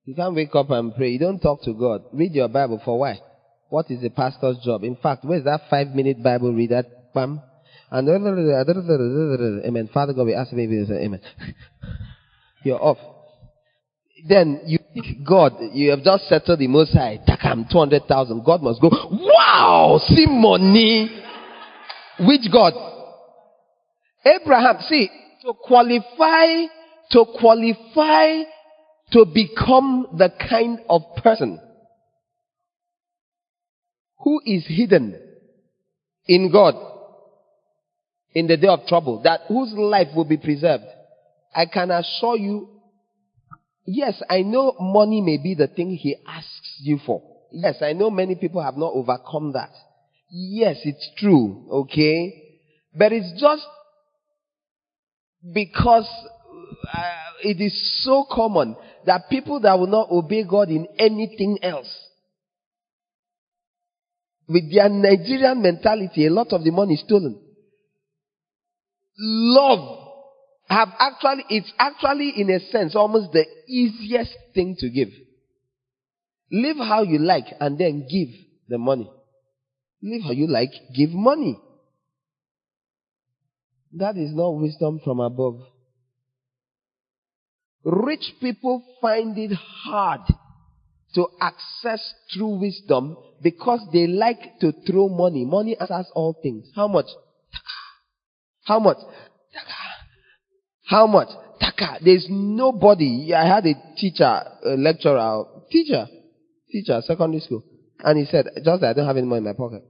You can't wake up and pray. You don't talk to God. Read your Bible. For why? What is the pastor's job? In fact, where's that five-minute Bible reader? Bam. And amen. Father God, we ask maybe amen. You're off. Then you think God, you have just settled the Most High. Takam, two hundred thousand. God must go, wow, see money. Which God? Abraham, see, to qualify, to qualify to become the kind of person who is hidden in God in the day of trouble, that whose life will be preserved. I can assure you, yes, I know money may be the thing he asks you for. Yes, I know many people have not overcome that. Yes, it's true, okay? But it's just because uh, it is so common that people that will not obey God in anything else, with their Nigerian mentality, a lot of the money is stolen. Love have actually, it's actually in a sense almost the easiest thing to give. Live how you like and then give the money. Live how you like, give money. That is not wisdom from above. Rich people find it hard to access true wisdom because they like to throw money. Money answers all things. How much? Taka. How much? Taka. How much? Taka. There's nobody. I had a teacher, a lecturer, teacher, teacher, secondary school. And he said, just that I don't have any money in my pocket.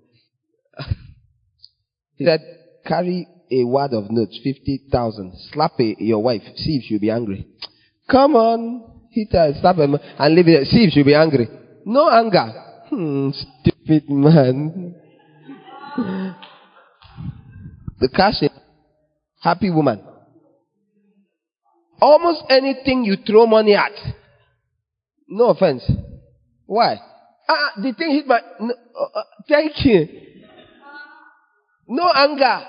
He said, carry a wad of notes, fifty thousand. Slap a, your wife. See if she'll be angry. Come on. Hit her, slap her, and leave it. See if she'll be angry. No anger. Hmm, stupid man. The cash in. Happy woman. Almost anything you throw money at. No offense. Why? Ah, the thing hit my... No, uh, thank you. No anger.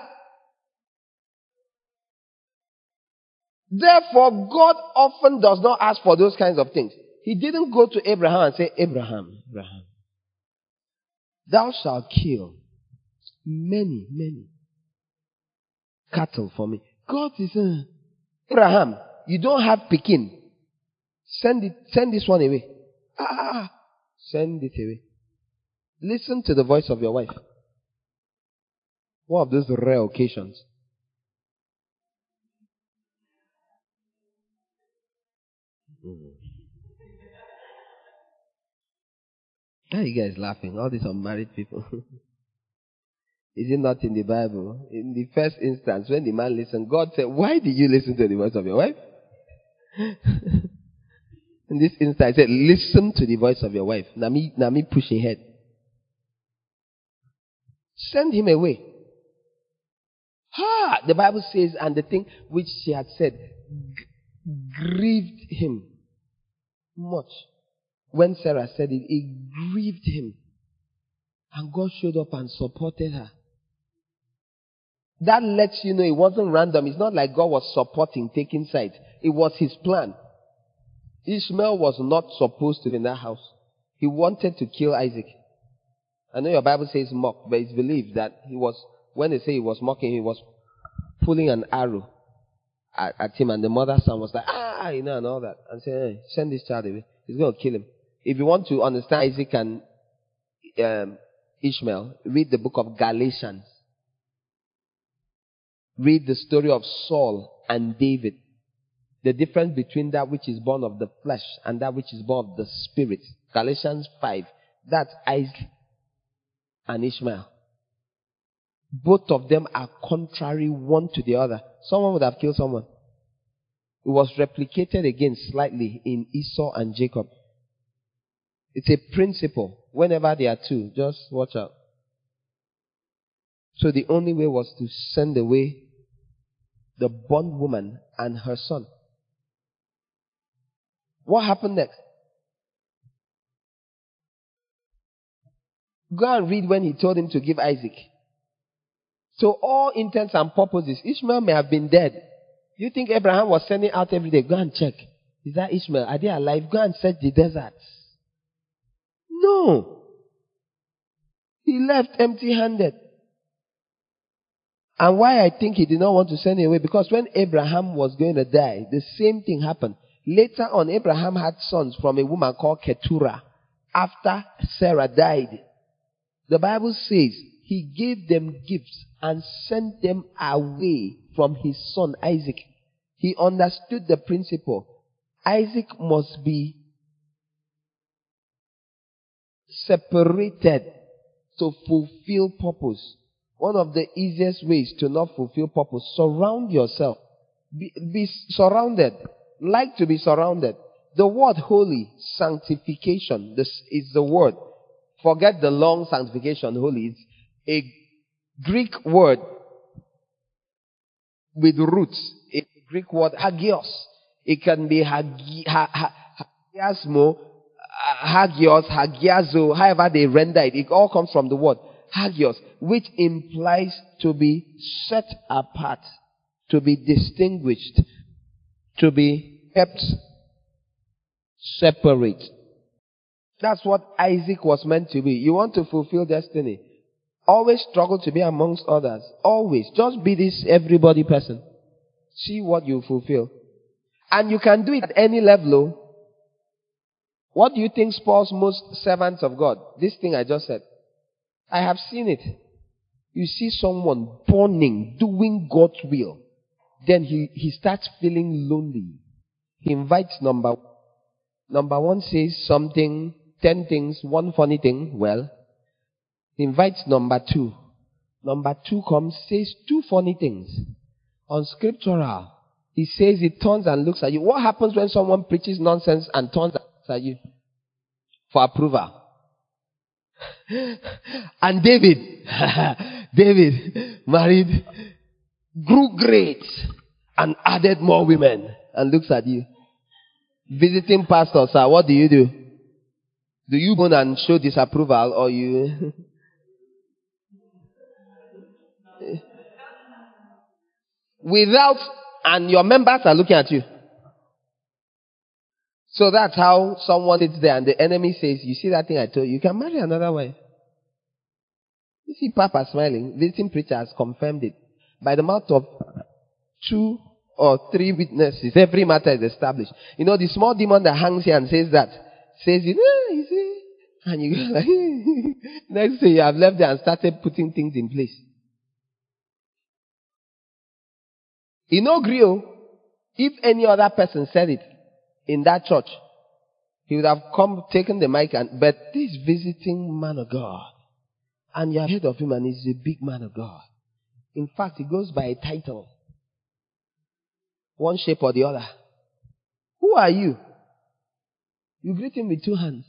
Therefore, God often does not ask for those kinds of things. He didn't go to Abraham and say, Abraham, Abraham, thou shalt kill many, many cattle for me. God is, uh, Abraham, you don't have Pekin. Send it, send this one away. Ah, send it away. Listen to the voice of your wife. One of those rare occasions. Mm. Why are you guys laughing? All these unmarried people. Is it not in the Bible? In the first instance, when the man listened, God said, why did you listen to the voice of your wife? In this instance, he said, listen to the voice of your wife. Nami, Nami pushing head. Send him away. Ha! The Bible says, and the thing which she had said g- grieved him much. When Sarah said it, it grieved him. And God showed up and supported her. That lets you know it wasn't random. It's not like God was supporting, taking sides. It was his plan. Ishmael was not supposed to be in that house. He wanted to kill Isaac. I know your Bible says mock, but it's believed that he was, when they say he was mocking, he was pulling an arrow at, at him, and the mother's son was like, ah, you know, and all that. And said, hey, send this child away. He's going to kill him. If you want to understand Isaac and um, Ishmael, read the book of Galatians. Read the story of Saul and David. The difference between that which is born of the flesh and that which is born of the spirit. Galatians five. That's Isaac and Ishmael. Both of them are contrary one to the other. Someone would have killed someone. It was replicated again slightly in Esau and Jacob. It's a principle. Whenever there are two, just watch out. So the only way was to send away the bondwoman and her son. What happened next? Go and read when he told him to give Isaac. So all intents and purposes, Ishmael may have been dead. You think Abraham was sending out every day? Go and check. Is that Ishmael? Are they alive? Go and search the deserts. No. He left empty-handed. And why I think he did not want to send away, because when Abraham was going to die, the same thing happened. Later on, Abraham had sons from a woman called Keturah after Sarah died. The Bible says he gave them gifts and sent them away from his son Isaac. He understood the principle. Isaac must be separated to fulfill purpose. One of the easiest ways to not fulfill purpose, surround yourself. Be, be surrounded. Like to be surrounded. The word holy, sanctification, this is the word. Forget the long sanctification, holy. It's a Greek word with roots. It's a Greek word, hagios. It can be hagi, ha, ha, hagiasmo, hagios, hagiazo, however they render it. It all comes from the word hagios, which implies to be set apart, to be distinguished, to be kept separate. That's what Isaac was meant to be. You want to fulfill destiny. Always struggle to be amongst others. Always. Just be this everybody person. See what you fulfill. And you can do it at any level. What do you think spoils most servants of God? This thing I just said. I have seen it. You see someone burning, doing God's will. Then he, he starts feeling lonely. He invites number one. Number one says something, ten things, one funny thing. Well, he invites number two. Number two comes, says two funny things. Unscriptural. He says he turns and looks at you. What happens when someone preaches nonsense and turns and looks at you for approval? And David, David married, grew great, and added more women, and looks at you. Visiting pastor, sir, what do you do? Do you go and show disapproval, or you... Without, and your members are looking at you. So that's how someone sits there and the enemy says, you see that thing I told you, you can marry another wife. You see Papa smiling, visiting preacher has confirmed it. By the mouth of two or three witnesses, every matter is established. You know, the small demon that hangs here and says that, says it, eh, you see, and you go like, next thing you have left there and started putting things in place. You know, Grio, if any other person said it in that church, he would have come, taken the mic, and, but this visiting man of God, and you're ahead of him, and he's a big man of God. In fact, he goes by a title. One shape or the other. Who are you? You greet him with two hands.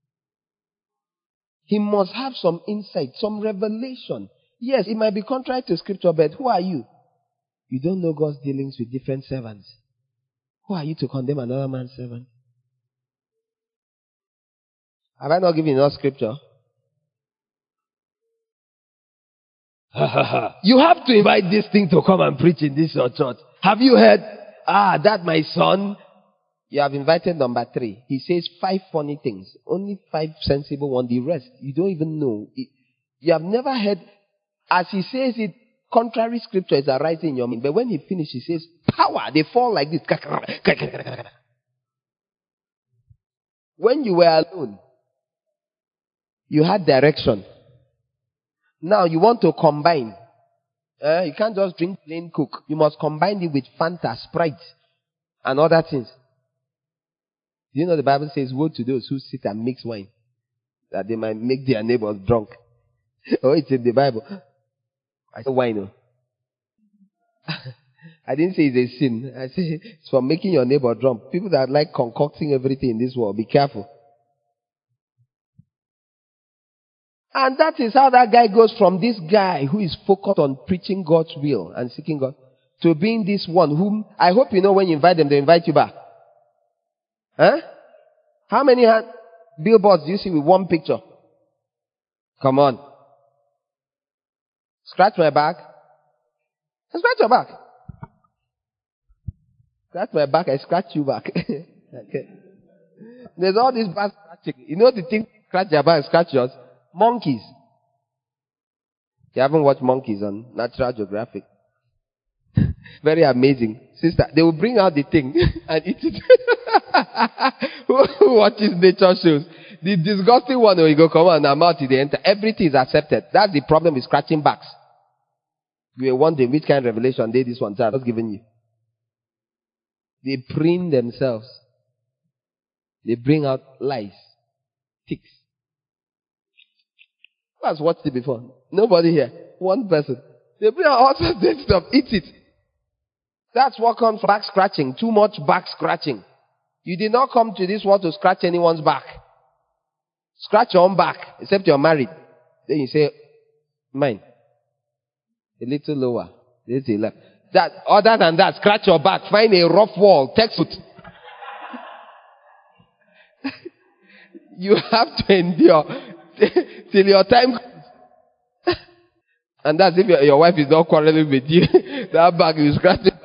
He must have some insight, some revelation. Yes, it might be contrary to scripture, but who are you? You don't know God's dealings with different servants. Who are you to condemn another man's servant? Have I not given enough scripture? You have to invite this thing to come and preach in this your church. Have you heard? Ah, that my son. You have invited number three. He says five funny things. Only five sensible ones. The rest, you don't even know. It, you have never heard. As he says it, contrary scriptures are arising in your mind. But when he finishes, he says, power. They fall like this. When you were alone, you had direction. Now you want to combine. Uh, you can't just drink plain Coke. You must combine it with Fanta, Sprite, and other things. You know the Bible says, woe to those who sit and mix wine, that they might make their neighbors drunk. Oh, it's in the Bible. I said wine. I didn't say it's a sin. I say it's for making your neighbor drunk. People that like concocting everything in this world, be careful. And that is how that guy goes from this guy who is focused on preaching God's will and seeking God to being this one whom, I hope you know when you invite them, they invite you back. Huh? How many hand, billboards do you see with one picture? Come on. Scratch my back. I scratch your back. Scratch my back, I scratch you back. Okay. There's all this back scratching. You know the thing scratch your back, scratch yours? Monkeys. You haven't watched monkeys on Natural Geographic. Very amazing. Sister, they will bring out the thing and eat it. Who watches nature shows? The disgusting one will go come on and mouth to the enter. Everything is accepted. That's the problem with scratching backs. You were wondering which kind of revelation they this one I was giving you. They preen themselves. They bring out lice, ticks. Who has watched it before? Nobody here. One person. They bring out all sorts of stuff. Eat it. That's what comes from back scratching. Too much back scratching. You did not come to this world to scratch anyone's back. Scratch your own back, except you're married. Then you say, mine. A little lower. There's a left. That, other than that, scratch your back. Find a rough wall. Text it. You have to endure till your time comes. And that's if your, your wife is not quarreling with you. That back you scratch it.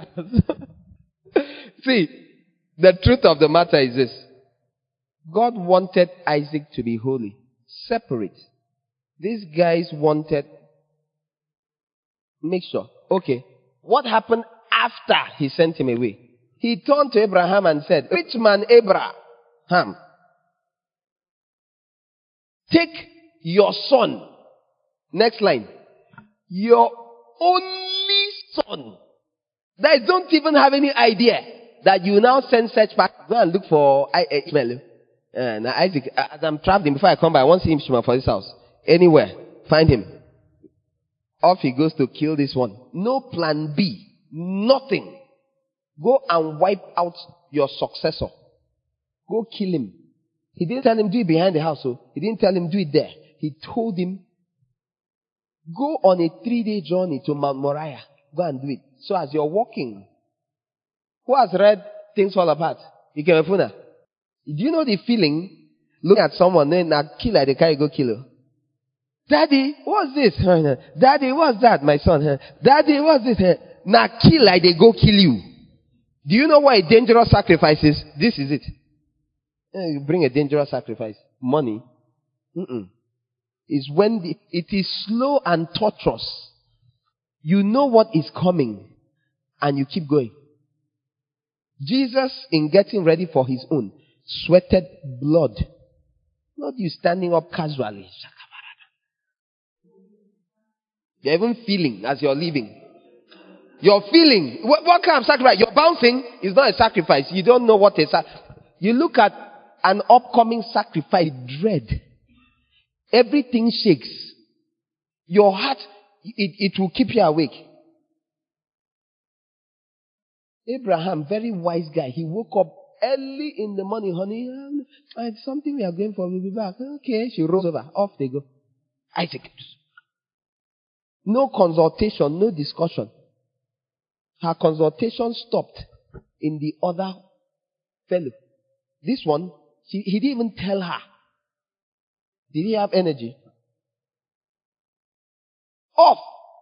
See, the truth of the matter is this. God wanted Isaac to be holy, separate. These guys wanted mixture. Okay. What happened after he sent him away? He turned to Abraham and said, rich man Abraham, take your son. Next line. Your only son. That don't even have any idea that you now send search back. Go and look for Ishmael. Uh, now Isaac, as I'm traveling, before I come back, I want to see Ishmael for this house. Anywhere. Find him. Off he goes to kill this one. No plan B. Nothing. Go and wipe out your successor. Go kill him. He didn't tell him do it behind the house. So he didn't tell him do it there. He told him, go on a three-day journey to Mount Moriah. Go and do it. So as you're walking, who has read Things Fall Apart? Ikemefuna. Do you know the feeling? Look at someone, then now kill like they carry go kill her. Daddy, what's this? Daddy, what's that? My son. Daddy, what's this? Now kill like they go kill you. Do you know what a dangerous sacrifice is? This is it. You bring a dangerous sacrifice. Money. Mm-mm. Is when the, it is slow and torturous. You know what is coming and you keep going. Jesus, in getting ready for his own, sweated blood. Not you standing up casually. You're even feeling as you're leaving. You're feeling. What, what kind of sacrifice? You're bouncing. It's not a sacrifice. You don't know what a sacrifice. You look at an upcoming sacrifice, dread. Everything shakes. Your heart, it, it will keep you awake. Abraham, very wise guy. He woke up early in the morning, honey. Um, it's something we are going for. We'll be back. Okay, she rolls over. Off they go. Isaac. No consultation, no discussion. Her consultation stopped in the other fellow. This one, she, he didn't even tell her. Did he have energy? Off.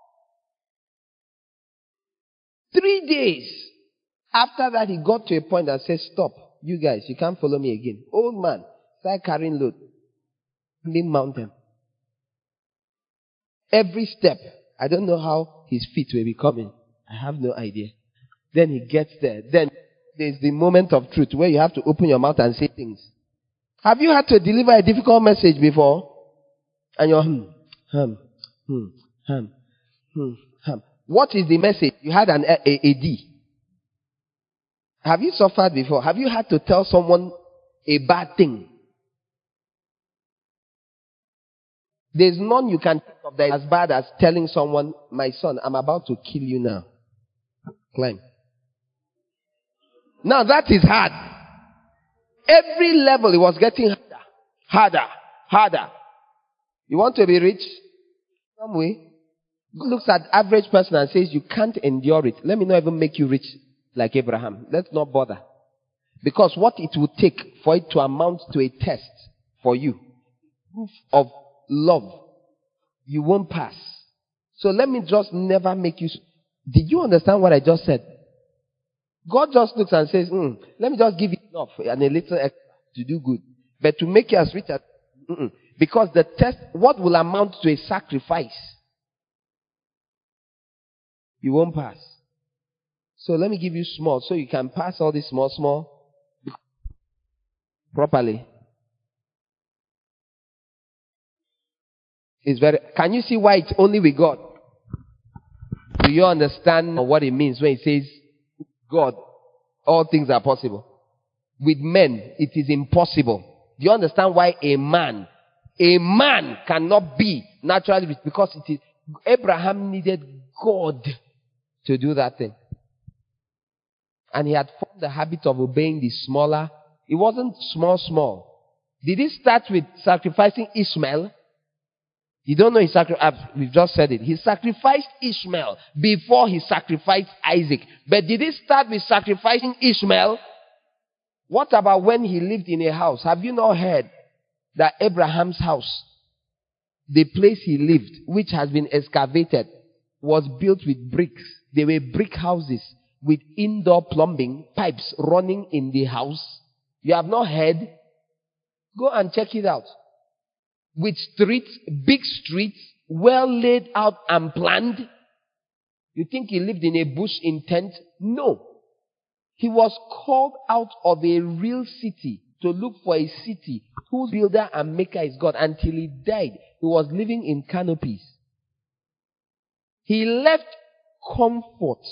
Three days after that, he got to a point and said, stop. You guys, you can't follow me again. Old man, start carrying load. Climbing mountain. Every step. I don't know how his feet will be coming. I have no idea. Then he gets there. Then there's the moment of truth where you have to open your mouth and say things. Have you had to deliver a difficult message before? And you're hmm, hum, hmm, hum, hmm, hum. What is the message? You had an a, a, a D. Have you suffered before? Have you had to tell someone a bad thing? There's none you can think of that is as bad as telling someone, my son, I'm about to kill you now. Climb. Now that is hard. Every level it was getting harder, harder, harder. You want to be rich? Some way. God looks at average person and says, you can't endure it. Let me not even make you rich like Abraham. Let's not bother. Because what it will take for it to amount to a test for you of love, you won't pass. So let me just never make you. Did you understand what I just said? God just looks and says, mm, let me just give you enough and a little extra to do good. But to make you as rich as... Mm-mm. Because the test, what will amount to a sacrifice? You won't pass. So let me give you small, so you can pass all this small, small properly. It's very, can you see why it's only with God? Do you understand what it means when it says, God, all things are possible? With men, it is impossible. Do you understand why a man, a man cannot be naturally rich? Because it is, Abraham needed God to do that thing. And he had formed the habit of obeying the smaller. It wasn't small, small. Did he start with sacrificing Ishmael? You don't know he sacrificed, we've just said it. He sacrificed Ishmael before he sacrificed Isaac. But did he start with sacrificing Ishmael? What about when he lived in a house? Have you not heard that Abraham's house, the place he lived, which has been excavated, was built with bricks? They were brick houses with indoor plumbing, pipes running in the house. You have not heard? Go and check it out. With streets, big streets, well laid out and planned. You think he lived in a bush in tent? No. He was called out of a real city to look for a city whose builder and maker is God. Until he died, he was living in canopies. He left comfort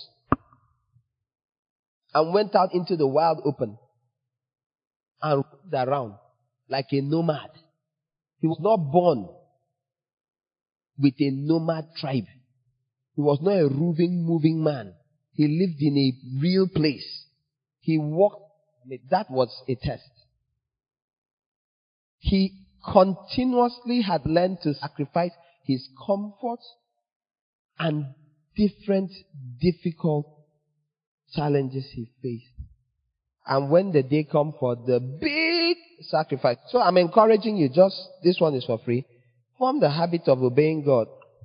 and went out into the wild open and roamed around like a nomad. He was not born with a nomad tribe. He was not a roving, moving man. He lived in a real place. He walked. That was a test. He continuously had learned to sacrifice his comfort and different difficult challenges he faced. And when the day comes for the big sacrifice, so I'm encouraging you, just this one is for free. Form the habit of obeying God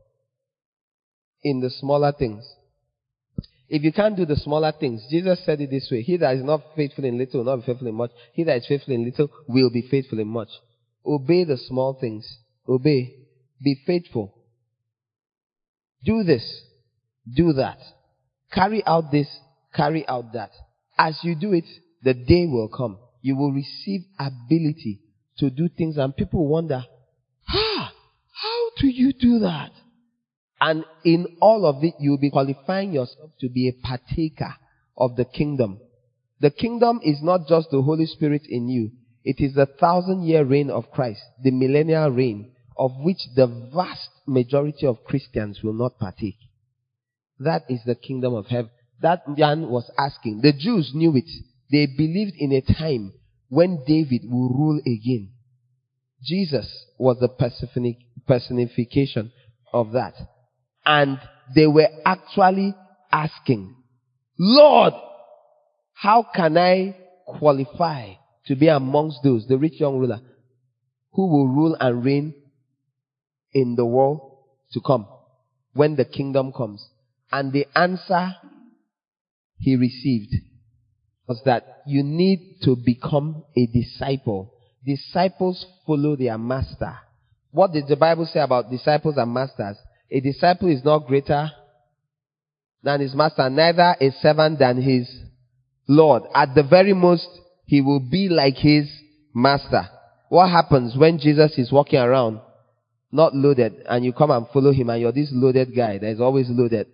in the smaller things. If you can't do the smaller things, Jesus said it this way: he that is not faithful in little will not be faithful in much. He that is faithful in little will be faithful in much. Obey the small things. Obey. Be faithful. Do this. Do that. Carry out this. Carry out that. As you do it, the day will come. You will receive ability to do things, and people wonder, ah, how do you do that? And in all of it, you'll be qualifying yourself to be a partaker of the kingdom. The kingdom is not just the Holy Spirit in you. It is the thousand year reign of Christ, the millennial reign, of which the vast majority of Christians will not partake. That is the kingdom of heaven. That man was asking. The Jews knew it. They believed in a time when David will rule again. Jesus was the personification of that. And they were actually asking, Lord, how can I qualify to be amongst those, the rich young ruler, who will rule and reign in the world to come when the kingdom comes? And the answer he received was that you need to become a disciple. Disciples follow their master. What did the Bible say about disciples and masters? A disciple is not greater than his master, neither a servant than his Lord. At the very most, he will be like his master. What happens when Jesus is walking around, not loaded, and you come and follow him, and you're this loaded guy that is always loaded?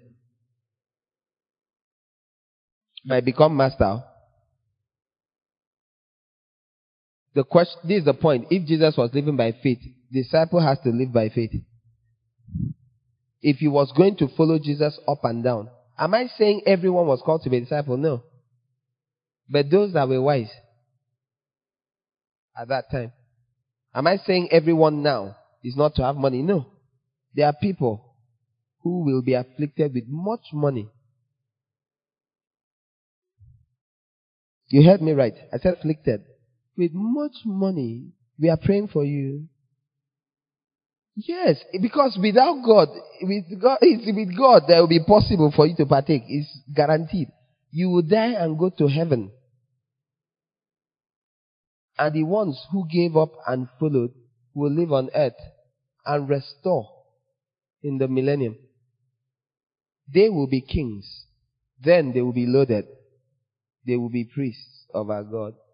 You might become master. The question, this is the point. If Jesus was living by faith, the disciple has to live by faith. If he was going to follow Jesus up and down, am I saying everyone was called to be a disciple? No. But those that were wise at that time. Am I saying everyone now is not to have money? No. There are people who will be afflicted with much money. You heard me right. I said afflicted. With much money. We are praying for you. Yes, because without God, with God, it's with God that it will be possible for you to partake. It's guaranteed. You will die and go to heaven. And the ones who gave up and followed will live on earth and restore in the millennium. They will be kings. Then they will be loaded. They will be priests of our God.